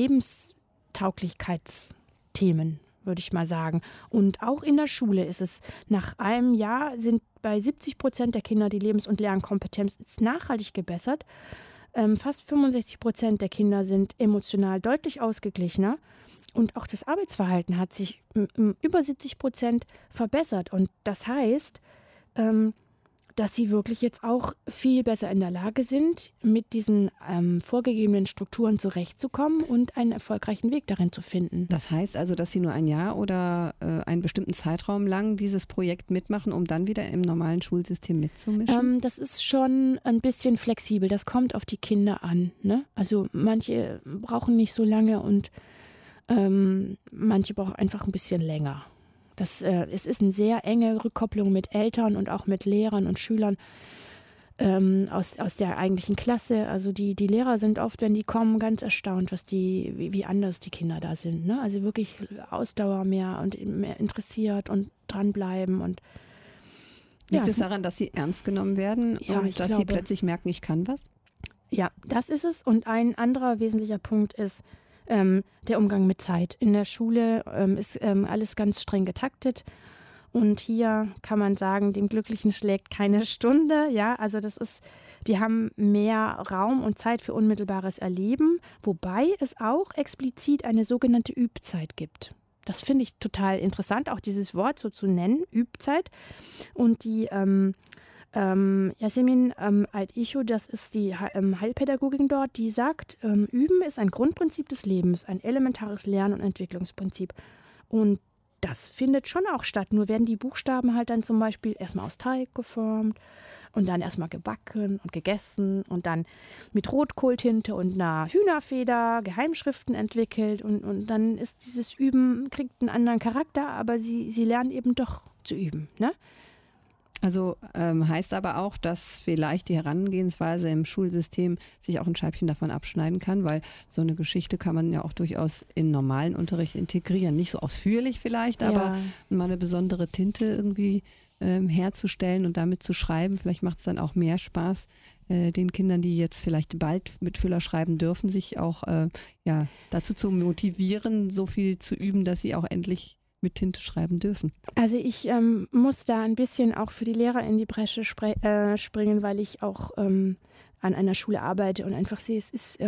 Lebenstauglichkeitsthemen, würde ich mal sagen. Und auch in der Schule ist es, nach einem Jahr sind bei 70% der Kinder die Lebens- und Lernkompetenz ist nachhaltig gebessert. Fast 65% der Kinder sind emotional deutlich ausgeglichener. Und auch das Arbeitsverhalten hat sich über 70% verbessert. Und das heißt, dass sie wirklich jetzt auch viel besser in der Lage sind, mit diesen vorgegebenen Strukturen zurechtzukommen und einen erfolgreichen Weg darin zu finden. Das heißt also, dass sie nur ein Jahr oder einen bestimmten Zeitraum lang dieses Projekt mitmachen, um dann wieder im normalen Schulsystem mitzumischen? Das ist schon ein bisschen flexibel. Das kommt auf die Kinder an. Ne? Also manche brauchen nicht so lange und manche brauchen einfach ein bisschen länger. Es ist eine sehr enge Rückkopplung mit Eltern und auch mit Lehrern und Schülern aus der eigentlichen Klasse. Also die Lehrer sind oft, wenn die kommen, ganz erstaunt, wie anders die Kinder da sind. Ne? Also wirklich Ausdauer mehr und mehr interessiert und dranbleiben. Und liegt es daran, dass sie ernst genommen werden und dass sie plötzlich merken, ich kann was? Ja, das ist es. Und ein anderer wesentlicher Punkt ist, der Umgang mit Zeit. In der Schule ist alles ganz streng getaktet und hier kann man sagen, dem Glücklichen schlägt keine Stunde. Ja, also die haben mehr Raum und Zeit für unmittelbares Erleben, wobei es auch explizit eine sogenannte Übzeit gibt. Das finde ich total interessant, auch dieses Wort so zu nennen, Übzeit. Und die Yasemin Ait-Isho, das ist die Heilpädagogin dort, die sagt, Üben ist ein Grundprinzip des Lebens, ein elementares Lern- und Entwicklungsprinzip. Und das findet schon auch statt, nur werden die Buchstaben halt dann zum Beispiel erstmal aus Teig geformt und dann erstmal gebacken und gegessen und dann mit Rotkohltinte und einer Hühnerfeder Geheimschriften entwickelt und dann ist dieses Üben, kriegt einen anderen Charakter, aber sie lernen eben doch zu üben, ne? Also heißt aber auch, dass vielleicht die Herangehensweise im Schulsystem sich auch ein Scheibchen davon abschneiden kann, weil so eine Geschichte kann man ja auch durchaus in normalen Unterricht integrieren. Nicht so ausführlich vielleicht, aber mal eine besondere Tinte irgendwie herzustellen und damit zu schreiben. Vielleicht macht es dann auch mehr Spaß, den Kindern, die jetzt vielleicht bald mit Füller schreiben dürfen, sich auch dazu zu motivieren, so viel zu üben, dass sie auch endlich mit Tinte schreiben dürfen. Also ich muss da ein bisschen auch für die Lehrer in die Bresche springen, weil ich auch an einer Schule arbeite und einfach sehe,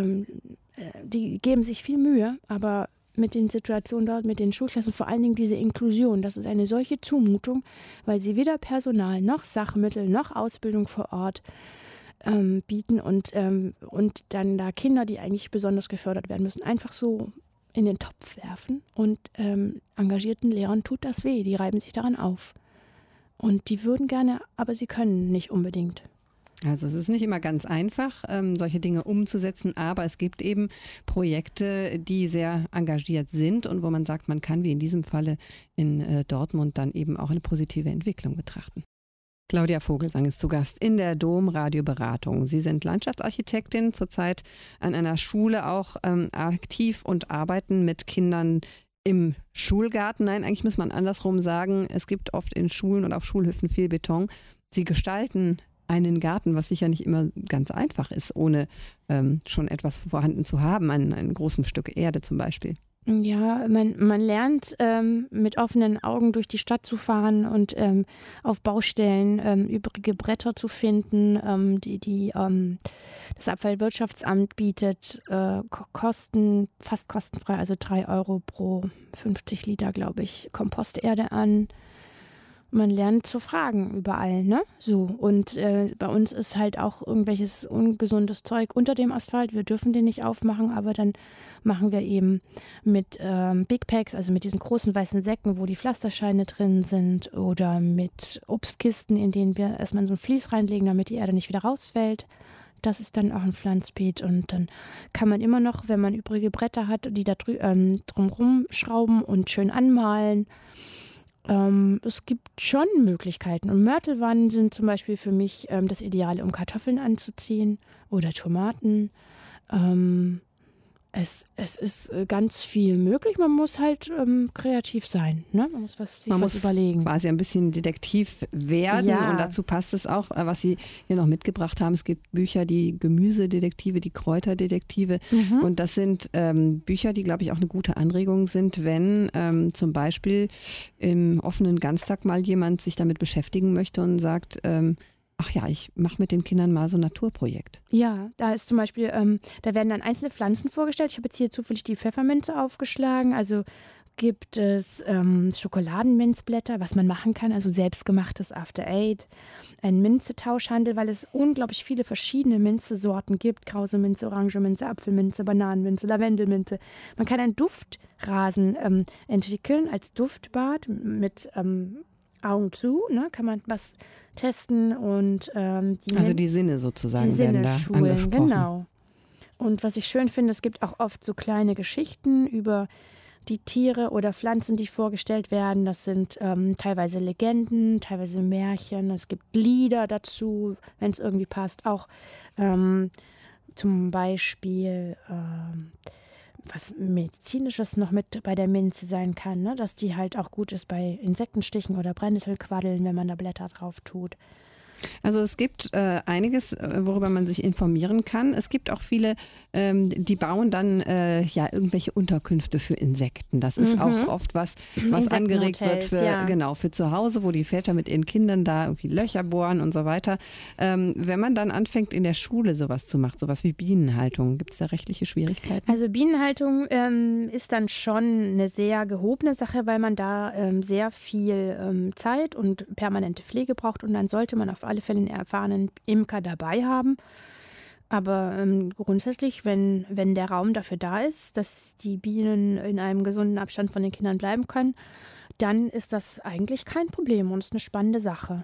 die geben sich viel Mühe, aber mit den Situationen dort, mit den Schulklassen, vor allen Dingen diese Inklusion, das ist eine solche Zumutung, weil sie weder Personal noch Sachmittel noch Ausbildung vor Ort bieten und dann da Kinder, die eigentlich besonders gefördert werden müssen, einfach so in den Topf werfen und engagierten Lehrern tut das weh, die reiben sich daran auf. Und die würden gerne, aber sie können nicht unbedingt. Also es ist nicht immer ganz einfach, solche Dinge umzusetzen, aber es gibt eben Projekte, die sehr engagiert sind und wo man sagt, man kann wie in diesem Falle in Dortmund dann eben auch eine positive Entwicklung betrachten. Claudia Vogelsang ist zu Gast in der Dom-Radio-Beratung. Sie sind Landschaftsarchitektin, zurzeit an einer Schule auch aktiv und arbeiten mit Kindern im Schulgarten. Nein, eigentlich muss man andersrum sagen, es gibt oft in Schulen und auf Schulhöfen viel Beton. Sie gestalten einen Garten, was sicher nicht immer ganz einfach ist, ohne schon etwas vorhanden zu haben, ein großes Stück Erde zum Beispiel. Ja, man lernt mit offenen Augen durch die Stadt zu fahren und auf Baustellen übrige Bretter zu finden, die das Abfallwirtschaftsamt bietet, fast kostenfrei, also 3 Euro pro 50 Liter, glaube ich, Komposterde an. Man lernt zu fragen überall, ne? So. Und bei uns ist halt auch irgendwelches ungesundes Zeug unter dem Asphalt. Wir dürfen den nicht aufmachen, aber dann machen wir eben mit Big Packs, also mit diesen großen weißen Säcken, wo die Pflastersteine drin sind, oder mit Obstkisten, in denen wir erstmal so ein Vlies reinlegen, damit die Erde nicht wieder rausfällt. Das ist dann auch ein Pflanzbeet. Und dann kann man immer noch, wenn man übrige Bretter hat, die da drumherum schrauben und schön anmalen. Es gibt schon Möglichkeiten. Und Mörtelwannen sind zum Beispiel für mich das Ideale, um Kartoffeln anzuziehen oder Tomaten. Es ist ganz viel möglich. Man muss halt kreativ sein. Ne? Man muss sich was überlegen. Man muss quasi ein bisschen Detektiv werden. Ja. Und dazu passt es auch, was Sie hier noch mitgebracht haben. Es gibt Bücher, die Gemüsedetektive, die Kräuterdetektive. Und das sind Bücher, die, glaube ich, auch eine gute Anregung sind, wenn zum Beispiel im offenen Ganztag mal jemand sich damit beschäftigen möchte und sagt, ach ja, ich mache mit den Kindern mal so ein Naturprojekt. Ja, da ist zum Beispiel, da werden dann einzelne Pflanzen vorgestellt. Ich habe jetzt hier zufällig die Pfefferminze aufgeschlagen. Also gibt es Schokoladenminzblätter, was man machen kann, also selbstgemachtes After Eight, ein Minzetauschhandel, weil es unglaublich viele verschiedene Minzesorten gibt. Krause Minze, Orange Minze, Apfelminze, Bananenminze, Lavendelminze. Man kann einen Duftrasen entwickeln als Duftbad mit Augen zu, ne, kann man was testen und die Sinne sozusagen die Sinne werden da schulen, angesprochen. genau. Und was ich schön finde, es gibt auch oft so kleine Geschichten über die Tiere oder Pflanzen, die vorgestellt werden. Das sind teilweise Legenden, teilweise Märchen. Es gibt Lieder dazu, wenn es irgendwie passt. Auch zum Beispiel was Medizinisches noch mit bei der Minze sein kann, ne? Dass die halt auch gut ist bei Insektenstichen oder Brennnesselquaddeln, wenn man da Blätter drauf tut. Also es gibt einiges, worüber man sich informieren kann. Es gibt auch viele, die bauen dann irgendwelche Unterkünfte für Insekten. Das ist auch oft was angeregt wird für zu Hause, wo die Väter mit ihren Kindern da irgendwie Löcher bohren und so weiter. Wenn man dann anfängt, in der Schule sowas zu machen, sowas wie Bienenhaltung, gibt es da rechtliche Schwierigkeiten? Also Bienenhaltung ist dann schon eine sehr gehobene Sache, weil man da sehr viel Zeit und permanente Pflege braucht und dann sollte man auf alle Fälle einen erfahrenen Imker dabei haben. Aber grundsätzlich, wenn der Raum dafür da ist, dass die Bienen in einem gesunden Abstand von den Kindern bleiben können, dann ist das eigentlich kein Problem und ist eine spannende Sache.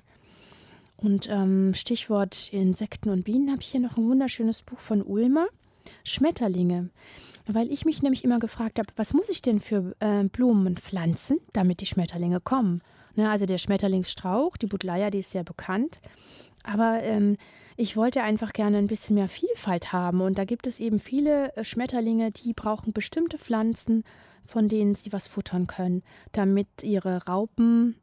Und Stichwort Insekten und Bienen habe ich hier noch ein wunderschönes Buch von Ulmer, Schmetterlinge. Weil ich mich nämlich immer gefragt habe, was muss ich denn für Blumen pflanzen, damit die Schmetterlinge kommen? Ne, also der Schmetterlingsstrauch, die Buddleia, die ist sehr bekannt. Aber ich wollte einfach gerne ein bisschen mehr Vielfalt haben. Und da gibt es eben viele Schmetterlinge, die brauchen bestimmte Pflanzen, von denen sie was futtern können, damit ihre Raupen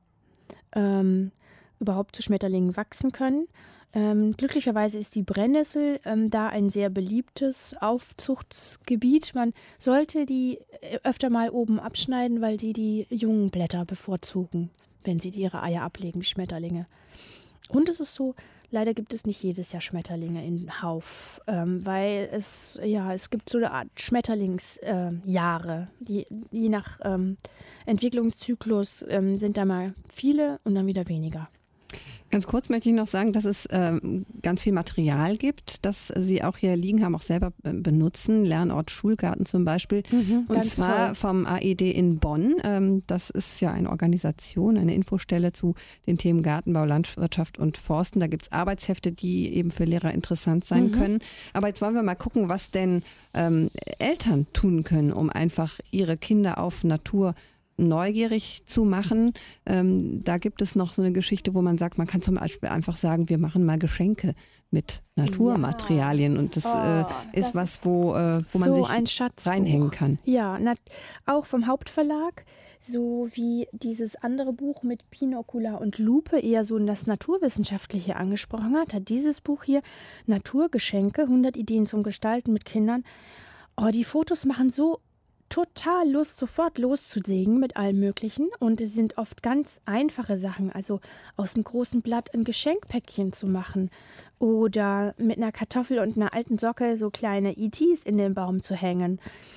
überhaupt zu Schmetterlingen wachsen können. Glücklicherweise ist die Brennnessel da ein sehr beliebtes Aufzuchtsgebiet. Man sollte die öfter mal oben abschneiden, weil die jungen Blätter bevorzugen, wenn sie ihre Eier ablegen, die Schmetterlinge. Und es ist so, leider gibt es nicht jedes Jahr Schmetterlinge in Hauf, weil es gibt so eine Art Schmetterlingsjahre. Je nach Entwicklungszyklus sind da mal viele und dann wieder weniger. Ganz kurz möchte ich noch sagen, dass es ganz viel Material gibt, das Sie auch hier liegen haben, auch selber benutzen. Lernort Schulgarten zum Beispiel. Und zwar toll. Vom AED in Bonn. Das ist ja eine Organisation, eine Infostelle zu den Themen Gartenbau, Landwirtschaft und Forsten. Da gibt es Arbeitshefte, die eben für Lehrer interessant sein können. Aber jetzt wollen wir mal gucken, was denn Eltern tun können, um einfach ihre Kinder auf Natur neugierig zu machen. Da gibt es noch so eine Geschichte, wo man sagt, man kann zum Beispiel einfach sagen, wir machen mal Geschenke mit Naturmaterialien. Und das ist was, wo man so sich reinhängen kann. Ja, auch vom Hauptverlag, so wie dieses andere Buch mit Binokular und Lupe eher so das Naturwissenschaftliche angesprochen hat dieses Buch hier, Naturgeschenke, 100 Ideen zum Gestalten mit Kindern. Die Fotos machen so total Lust, sofort loszulegen mit allem Möglichen. Und es sind oft ganz einfache Sachen, also aus dem großen Blatt ein Geschenkpäckchen zu machen oder mit einer Kartoffel und einer alten Socke so kleine ETs in den Baum zu hängen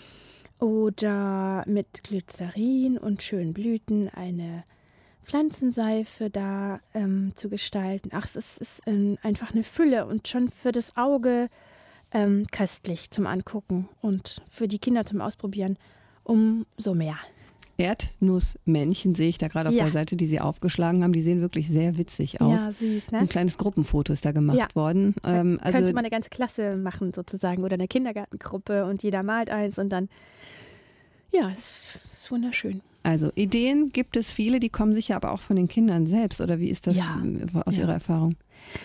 oder mit Glycerin und schönen Blüten eine Pflanzenseife da zu gestalten. Es ist einfach eine Fülle und schon für das Auge köstlich zum Angucken und für die Kinder zum Ausprobieren umso mehr. Erdnussmännchen sehe ich da gerade auf der Seite, die Sie aufgeschlagen haben. Die sehen wirklich sehr witzig aus. Ja, süß, ne? So ein kleines Gruppenfoto ist da gemacht worden. Also könnte man eine ganze Klasse machen sozusagen oder eine Kindergartengruppe und jeder malt eins und dann, es ist wunderschön. Also Ideen gibt es viele, die kommen sicher aber auch von den Kindern selbst. Oder wie ist das aus Ihrer Erfahrung?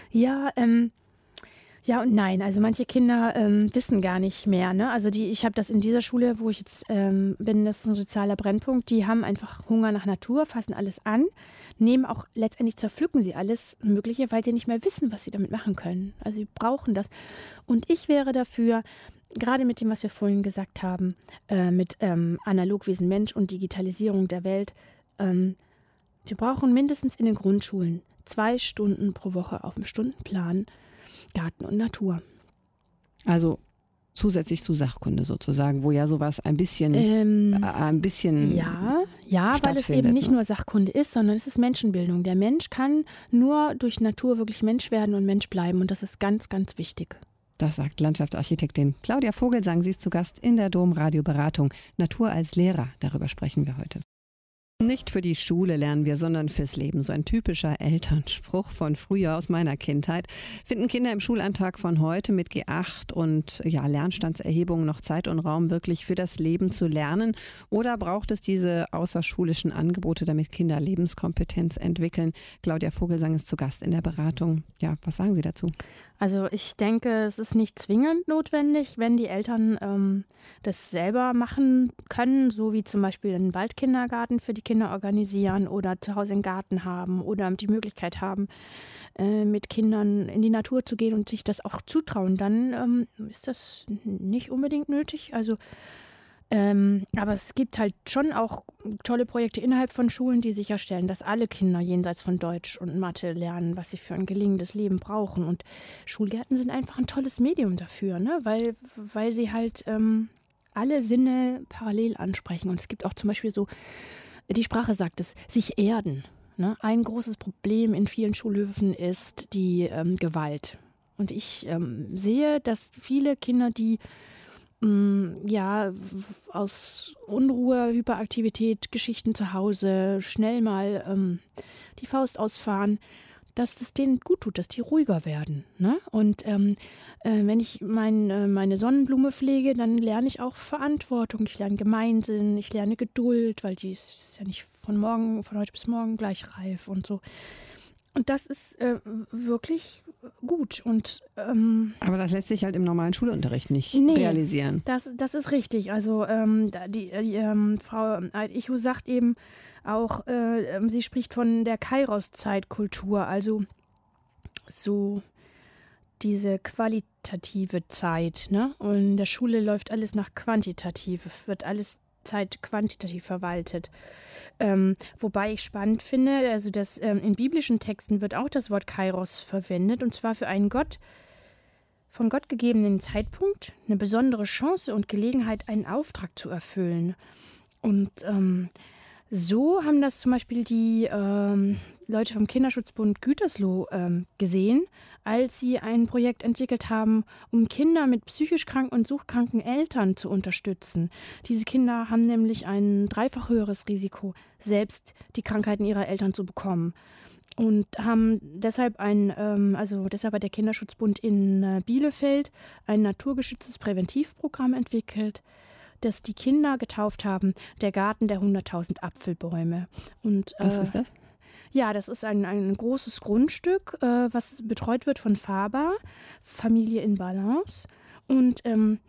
Ja und nein. Also manche Kinder wissen gar nicht mehr. Ne? Also ich habe das in dieser Schule, wo ich jetzt bin, das ist ein sozialer Brennpunkt, die haben einfach Hunger nach Natur, fassen alles an, nehmen auch letztendlich, zerpflücken sie alles Mögliche, weil sie nicht mehr wissen, was sie damit machen können. Also sie brauchen das. Und ich wäre dafür, gerade mit dem, was wir vorhin gesagt haben, mit Analogwesen Mensch und Digitalisierung der Welt, wir brauchen mindestens in den Grundschulen 2 Stunden pro Woche auf dem Stundenplan Garten und Natur. Also zusätzlich zu Sachkunde sozusagen, wo ja sowas ein bisschen ja, weil es eben nicht nur Sachkunde ist, sondern es ist Menschenbildung. Der Mensch kann nur durch Natur wirklich Mensch werden und Mensch bleiben und das ist ganz, ganz wichtig. Das sagt Landschaftsarchitektin Claudia Vogelsang. Sie ist zu Gast in der Domradio-Beratung. Natur als Lehrer, darüber sprechen wir heute. Nicht für die Schule lernen wir, sondern fürs Leben. So ein typischer Elternspruch von früher aus meiner Kindheit. Finden Kinder im Schulalltag von heute mit G8 und Lernstandserhebungen noch Zeit und Raum wirklich für das Leben zu lernen? Oder braucht es diese außerschulischen Angebote, damit Kinder Lebenskompetenz entwickeln? Claudia Vogelsang ist zu Gast in der Beratung. Ja, was sagen Sie dazu? Also ich denke, es ist nicht zwingend notwendig, wenn die Eltern das selber machen können, so wie zum Beispiel einen Waldkindergarten für die Kinder organisieren oder zu Hause einen Garten haben oder die Möglichkeit haben, mit Kindern in die Natur zu gehen und sich das auch zutrauen, dann ist das nicht unbedingt nötig. Also aber es gibt halt schon auch tolle Projekte innerhalb von Schulen, die sicherstellen, dass alle Kinder jenseits von Deutsch und Mathe lernen, was sie für ein gelingendes Leben brauchen. Und Schulgärten sind einfach ein tolles Medium dafür, ne? Weil sie halt alle Sinne parallel ansprechen. Und es gibt auch zum Beispiel so, die Sprache sagt es, sich erden. Ne? Ein großes Problem in vielen Schulhöfen ist die Gewalt. Und ich sehe, dass viele Kinder, die aus Unruhe, Hyperaktivität, Geschichten zu Hause schnell mal die Faust ausfahren, dass es denen gut tut, dass die ruhiger werden. Ne? Und wenn ich meine Sonnenblume pflege, dann lerne ich auch Verantwortung, ich lerne Gemeinsinn, ich lerne Geduld, weil die ist ja nicht von heute bis morgen gleich reif und so. Und das ist wirklich gut. Aber das lässt sich halt im normalen Schulunterricht nicht realisieren. Das ist richtig. Also Frau Eid-Ichu sagt eben auch, sie spricht von der Kairos-Zeitkultur, also so diese qualitative Zeit. Ne? Und in der Schule läuft alles nach quantitativ, wird alles Zeit quantitativ verwaltet. Wobei ich spannend finde, also dass in biblischen Texten wird auch das Wort Kairos verwendet, und zwar für einen von Gott gegebenen Zeitpunkt, eine besondere Chance und Gelegenheit, einen Auftrag zu erfüllen. Und so haben das zum Beispiel die Leute vom Kinderschutzbund Gütersloh gesehen, als sie ein Projekt entwickelt haben, um Kinder mit psychisch kranken und suchtkranken Eltern zu unterstützen. Diese Kinder haben nämlich ein dreifach höheres Risiko, selbst die Krankheiten ihrer Eltern zu bekommen. Und haben deshalb deshalb hat der Kinderschutzbund in Bielefeld ein naturgeschütztes Präventivprogramm entwickelt, das die Kinder getauft haben, der Garten der 100.000 Apfelbäume. Und, was ist das? Ja, das ist ein großes Grundstück, was betreut wird von FABA, Familie in Balance. Und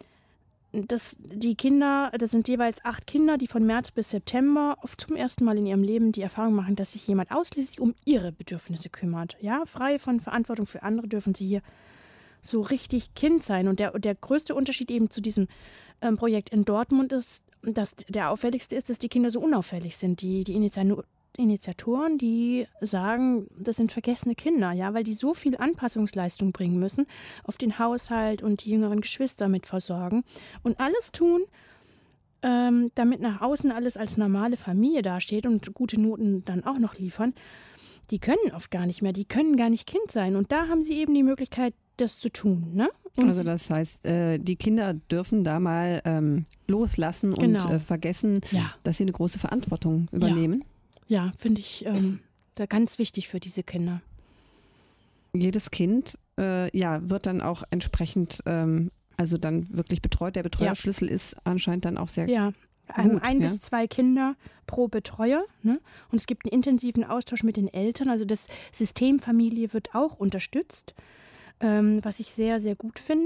die Kinder, das sind jeweils 8 Kinder, die von März bis September oft zum ersten Mal in ihrem Leben die Erfahrung machen, dass sich jemand ausschließlich um ihre Bedürfnisse kümmert. Ja, frei von Verantwortung für andere dürfen sie hier so richtig Kind sein. Und der größte Unterschied eben zu diesem Projekt in Dortmund ist, dass der auffälligste ist, dass die Kinder so unauffällig sind. Die Initiatoren, die sagen, das sind vergessene Kinder, ja, weil die so viel Anpassungsleistung bringen müssen, auf den Haushalt und die jüngeren Geschwister mit versorgen und alles tun, damit nach außen alles als normale Familie dasteht und gute Noten dann auch noch liefern. Die können oft gar nicht mehr, die können gar nicht Kind sein. Und da haben sie eben die Möglichkeit, das zu tun. Ne? Also das heißt, die Kinder dürfen da mal loslassen und vergessen, dass sie eine große Verantwortung übernehmen. Ja, finde ich da ganz wichtig für diese Kinder. Jedes Kind wird dann auch entsprechend also dann wirklich betreut. Der Betreuerschlüssel ist anscheinend dann auch sehr gut. Ein bis 2 Kinder pro Betreuer. Ne? Und es gibt einen intensiven Austausch mit den Eltern. Also das System Familie wird auch unterstützt, was ich sehr, sehr gut finde.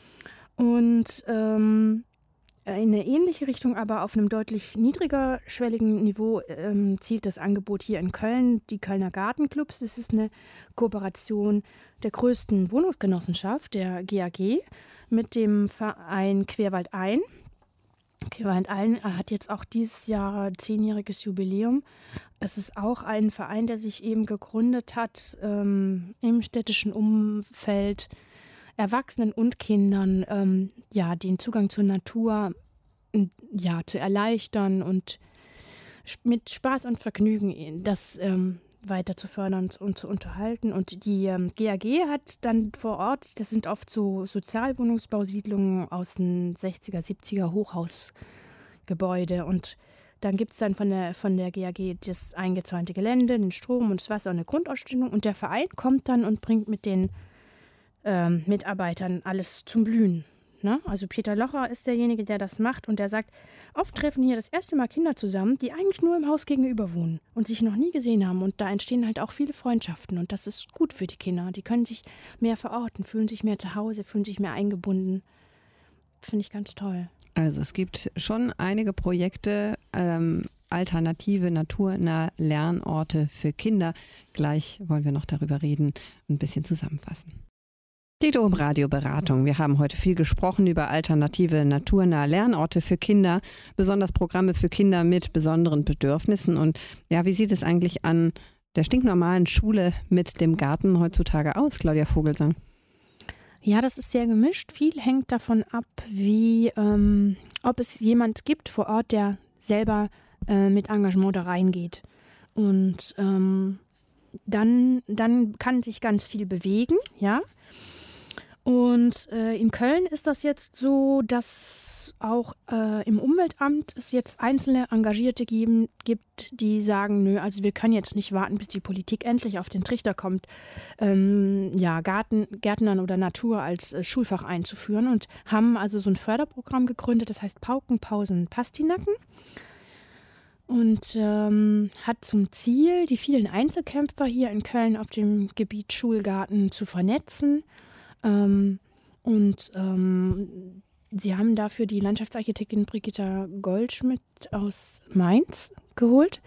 Und in eine ähnliche Richtung, aber auf einem deutlich niedrigerschwelligen Niveau zielt das Angebot hier in Köln, die Kölner Gartenclubs. Das ist eine Kooperation der größten Wohnungsgenossenschaft, der GAG, mit dem Verein Querwald ein. Querwald ein hat jetzt auch dieses Jahr 10-jähriges Jubiläum. Es ist auch ein Verein, der sich eben gegründet hat im städtischen Umfeld, Erwachsenen und Kindern den Zugang zur Natur zu erleichtern und mit Spaß und Vergnügen das weiter zu fördern und zu unterhalten. Und die GAG hat dann vor Ort, das sind oft so Sozialwohnungsbausiedlungen aus den 60er, 70er Hochhausgebäude, und dann gibt es dann von der GAG das eingezäunte Gelände, den Strom und das Wasser und eine Grundausstattung, und der Verein kommt dann und bringt mit den Mitarbeitern alles zum Blühen. Ne? Also Peter Locher ist derjenige, der das macht, und der sagt, oft treffen hier das erste Mal Kinder zusammen, die eigentlich nur im Haus gegenüber wohnen und sich noch nie gesehen haben, und da entstehen halt auch viele Freundschaften, und das ist gut für die Kinder. Die können sich mehr verorten, fühlen sich mehr zu Hause, fühlen sich mehr eingebunden. Finde ich ganz toll. Also es gibt schon einige Projekte, alternative, naturnahe Lernorte für Kinder. Gleich wollen wir noch darüber reden, ein bisschen zusammenfassen. Die Domradio-Beratung. Wir haben heute viel gesprochen über alternative, naturnahe Lernorte für Kinder, besonders Programme für Kinder mit besonderen Bedürfnissen. Und ja, wie sieht es eigentlich an der stinknormalen Schule mit dem Garten heutzutage aus, Claudia Vogelsang? Ja, das ist sehr gemischt. Viel hängt davon ab, ob es jemand gibt vor Ort, der selber mit Engagement da reingeht. Und dann kann sich ganz viel bewegen, ja. Und in Köln ist das jetzt so, dass auch im Umweltamt es jetzt einzelne Engagierte gibt, die sagen, nö, also wir können jetzt nicht warten, bis die Politik endlich auf den Trichter kommt, Gärtnern oder Natur als Schulfach einzuführen und haben also so ein Förderprogramm gegründet, das heißt Pauken, Pausen, Pastinaken. Und hat zum Ziel, die vielen Einzelkämpfer hier in Köln auf dem Gebiet Schulgarten zu vernetzen. Sie haben dafür die Landschaftsarchitektin Brigitta Goldschmidt aus Mainz geholt.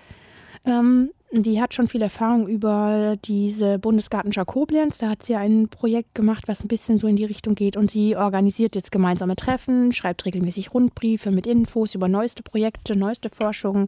Die hat schon viel Erfahrung über diese Bundesgartenschau Koblenz. Da hat sie ein Projekt gemacht, was ein bisschen so in die Richtung geht. Und sie organisiert jetzt gemeinsame Treffen, schreibt regelmäßig Rundbriefe mit Infos über neueste Projekte, neueste Forschung,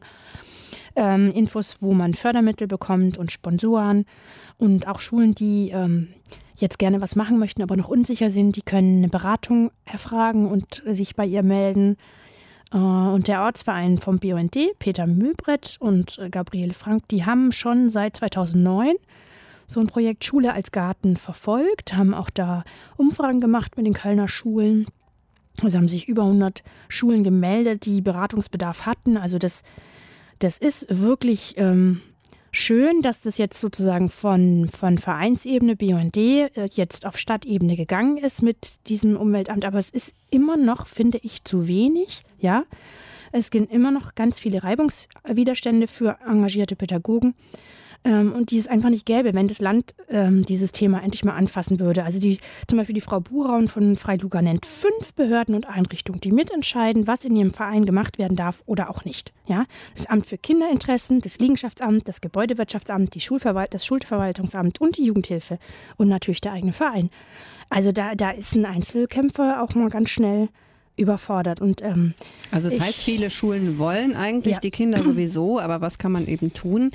Infos, wo man Fördermittel bekommt und Sponsoren. Und auch Schulen, die jetzt gerne was machen möchten, aber noch unsicher sind, die können eine Beratung erfragen und sich bei ihr melden. Und der Ortsverein vom BUND, Peter Mühlbrett und Gabriele Frank, die haben schon seit 2009 so ein Projekt Schule als Garten verfolgt, haben auch da Umfragen gemacht mit den Kölner Schulen. Also haben sich über 100 Schulen gemeldet, die Beratungsbedarf hatten. Also das ist wirklich schön, dass das jetzt sozusagen von Vereinsebene, BUND, jetzt auf Stadtebene gegangen ist mit diesem Umweltamt. Aber es ist immer noch, finde ich, zu wenig. Ja, es gibt immer noch ganz viele Reibungswiderstände für engagierte Pädagogen. Und die es einfach nicht gäbe, wenn das Land dieses Thema endlich mal anfassen würde. Also zum Beispiel die Frau Buraun von Freiluga nennt 5 Behörden und Einrichtungen, die mitentscheiden, was in ihrem Verein gemacht werden darf oder auch nicht. Ja? Das Amt für Kinderinteressen, das Liegenschaftsamt, das Gebäudewirtschaftsamt, das Schulverwaltungsamt und die Jugendhilfe und natürlich der eigene Verein. Also da ist ein Einzelkämpfer auch mal ganz schnell überfordert. Und, also das heißt, viele Schulen wollen eigentlich die Kinder sowieso, aber was kann man eben tun,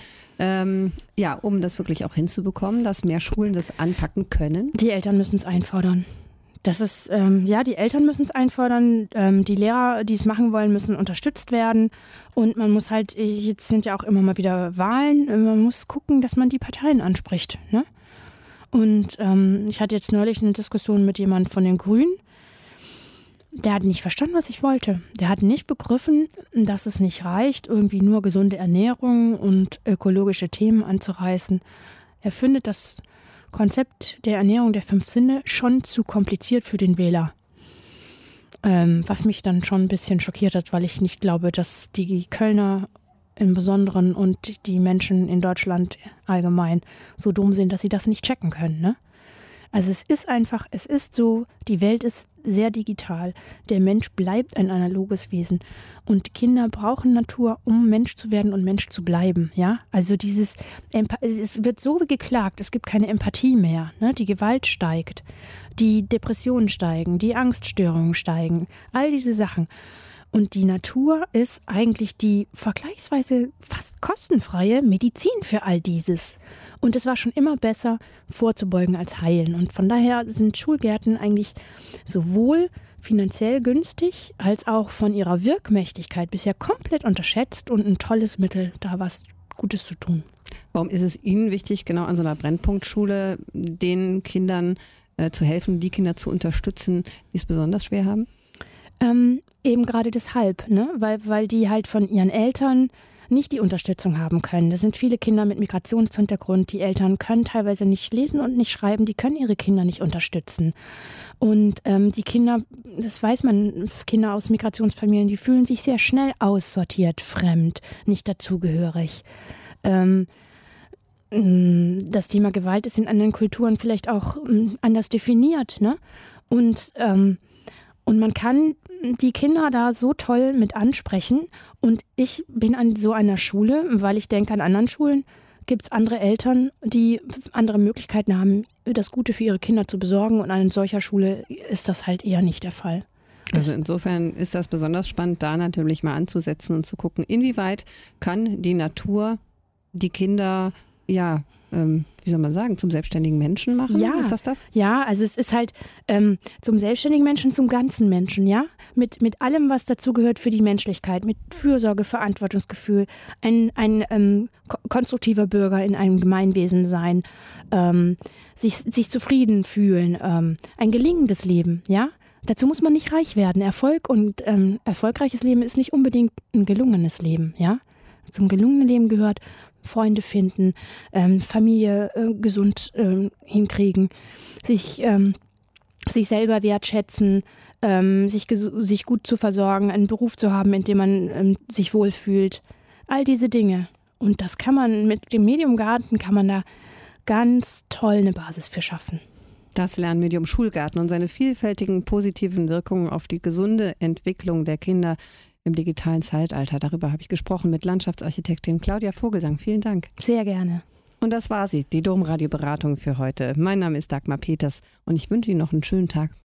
um das wirklich auch hinzubekommen, dass mehr Schulen das anpacken können? Die Eltern müssen es einfordern. Das ist, die Eltern müssen es einfordern, die Lehrer, die es machen wollen, müssen unterstützt werden und man muss halt, jetzt sind ja auch immer mal wieder Wahlen, man muss gucken, dass man die Parteien anspricht. Ne? Und ich hatte jetzt neulich eine Diskussion mit jemandem von den Grünen. Der hat nicht verstanden, was ich wollte. Der hat nicht begriffen, dass es nicht reicht, irgendwie nur gesunde Ernährung und ökologische Themen anzureißen. Er findet das Konzept der Ernährung der 5 Sinne schon zu kompliziert für den Wähler. Was mich dann schon ein bisschen schockiert hat, weil ich nicht glaube, dass die Kölner im Besonderen und die Menschen in Deutschland allgemein so dumm sind, dass sie das nicht checken können, ne? Also es ist so, die Welt ist sehr digital. Der Mensch bleibt ein analoges Wesen. Und Kinder brauchen Natur, um Mensch zu werden und Mensch zu bleiben. Ja? Also es wird so geklagt, es gibt keine Empathie mehr. Ne? Die Gewalt steigt, die Depressionen steigen, die Angststörungen steigen, all diese Sachen. Und die Natur ist eigentlich die vergleichsweise fast kostenfreie Medizin für all dieses. Und es war schon immer besser, vorzubeugen als heilen. Und von daher sind Schulgärten eigentlich sowohl finanziell günstig als auch von ihrer Wirkmächtigkeit bisher komplett unterschätzt und ein tolles Mittel, da was Gutes zu tun. Warum ist es Ihnen wichtig, genau an so einer Brennpunktschule den Kindern zu helfen, die Kinder zu unterstützen, die es besonders schwer haben? Eben gerade deshalb, ne? Weil die halt von ihren Eltern nicht die Unterstützung haben können. Das sind viele Kinder mit Migrationshintergrund. Die Eltern können teilweise nicht lesen und nicht schreiben. Die können ihre Kinder nicht unterstützen. Und die Kinder, das weiß man, Kinder aus Migrationsfamilien, die fühlen sich sehr schnell aussortiert, fremd, nicht dazugehörig. Das Thema Gewalt ist in anderen Kulturen vielleicht auch anders definiert, ne? Und man kann die Kinder da so toll mit ansprechen. Und ich bin an so einer Schule, weil ich denke, an anderen Schulen gibt es andere Eltern, die andere Möglichkeiten haben, das Gute für ihre Kinder zu besorgen. Und an solcher Schule ist das halt eher nicht der Fall. Also insofern ist das besonders spannend, da natürlich mal anzusetzen und zu gucken, inwieweit kann die Natur die Kinder wie soll man sagen, zum selbstständigen Menschen machen? Ja. Ist das? Ja, also es ist halt zum selbstständigen Menschen, zum ganzen Menschen, ja? Mit allem, was dazugehört für die Menschlichkeit, mit Fürsorge, Verantwortungsgefühl, ein konstruktiver Bürger in einem Gemeinwesen sein, sich zufrieden fühlen, ein gelingendes Leben, ja? Dazu muss man nicht reich werden. Erfolg und erfolgreiches Leben ist nicht unbedingt ein gelungenes Leben, ja? Zum gelungenen Leben gehört Freunde finden, Familie gesund hinkriegen, sich selber wertschätzen, sich gut zu versorgen, einen Beruf zu haben, in dem man sich wohlfühlt. All diese Dinge. Und das kann man mit dem Medium Garten, kann man da ganz toll eine Basis für schaffen. Das Lernmedium Schulgarten und seine vielfältigen positiven Wirkungen auf die gesunde Entwicklung der Kinder im digitalen Zeitalter. Darüber habe ich gesprochen mit Landschaftsarchitektin Claudia Vogelsang. Vielen Dank. Sehr gerne. Und das war sie, die Domradio-Beratung für heute. Mein Name ist Dagmar Peters und ich wünsche Ihnen noch einen schönen Tag.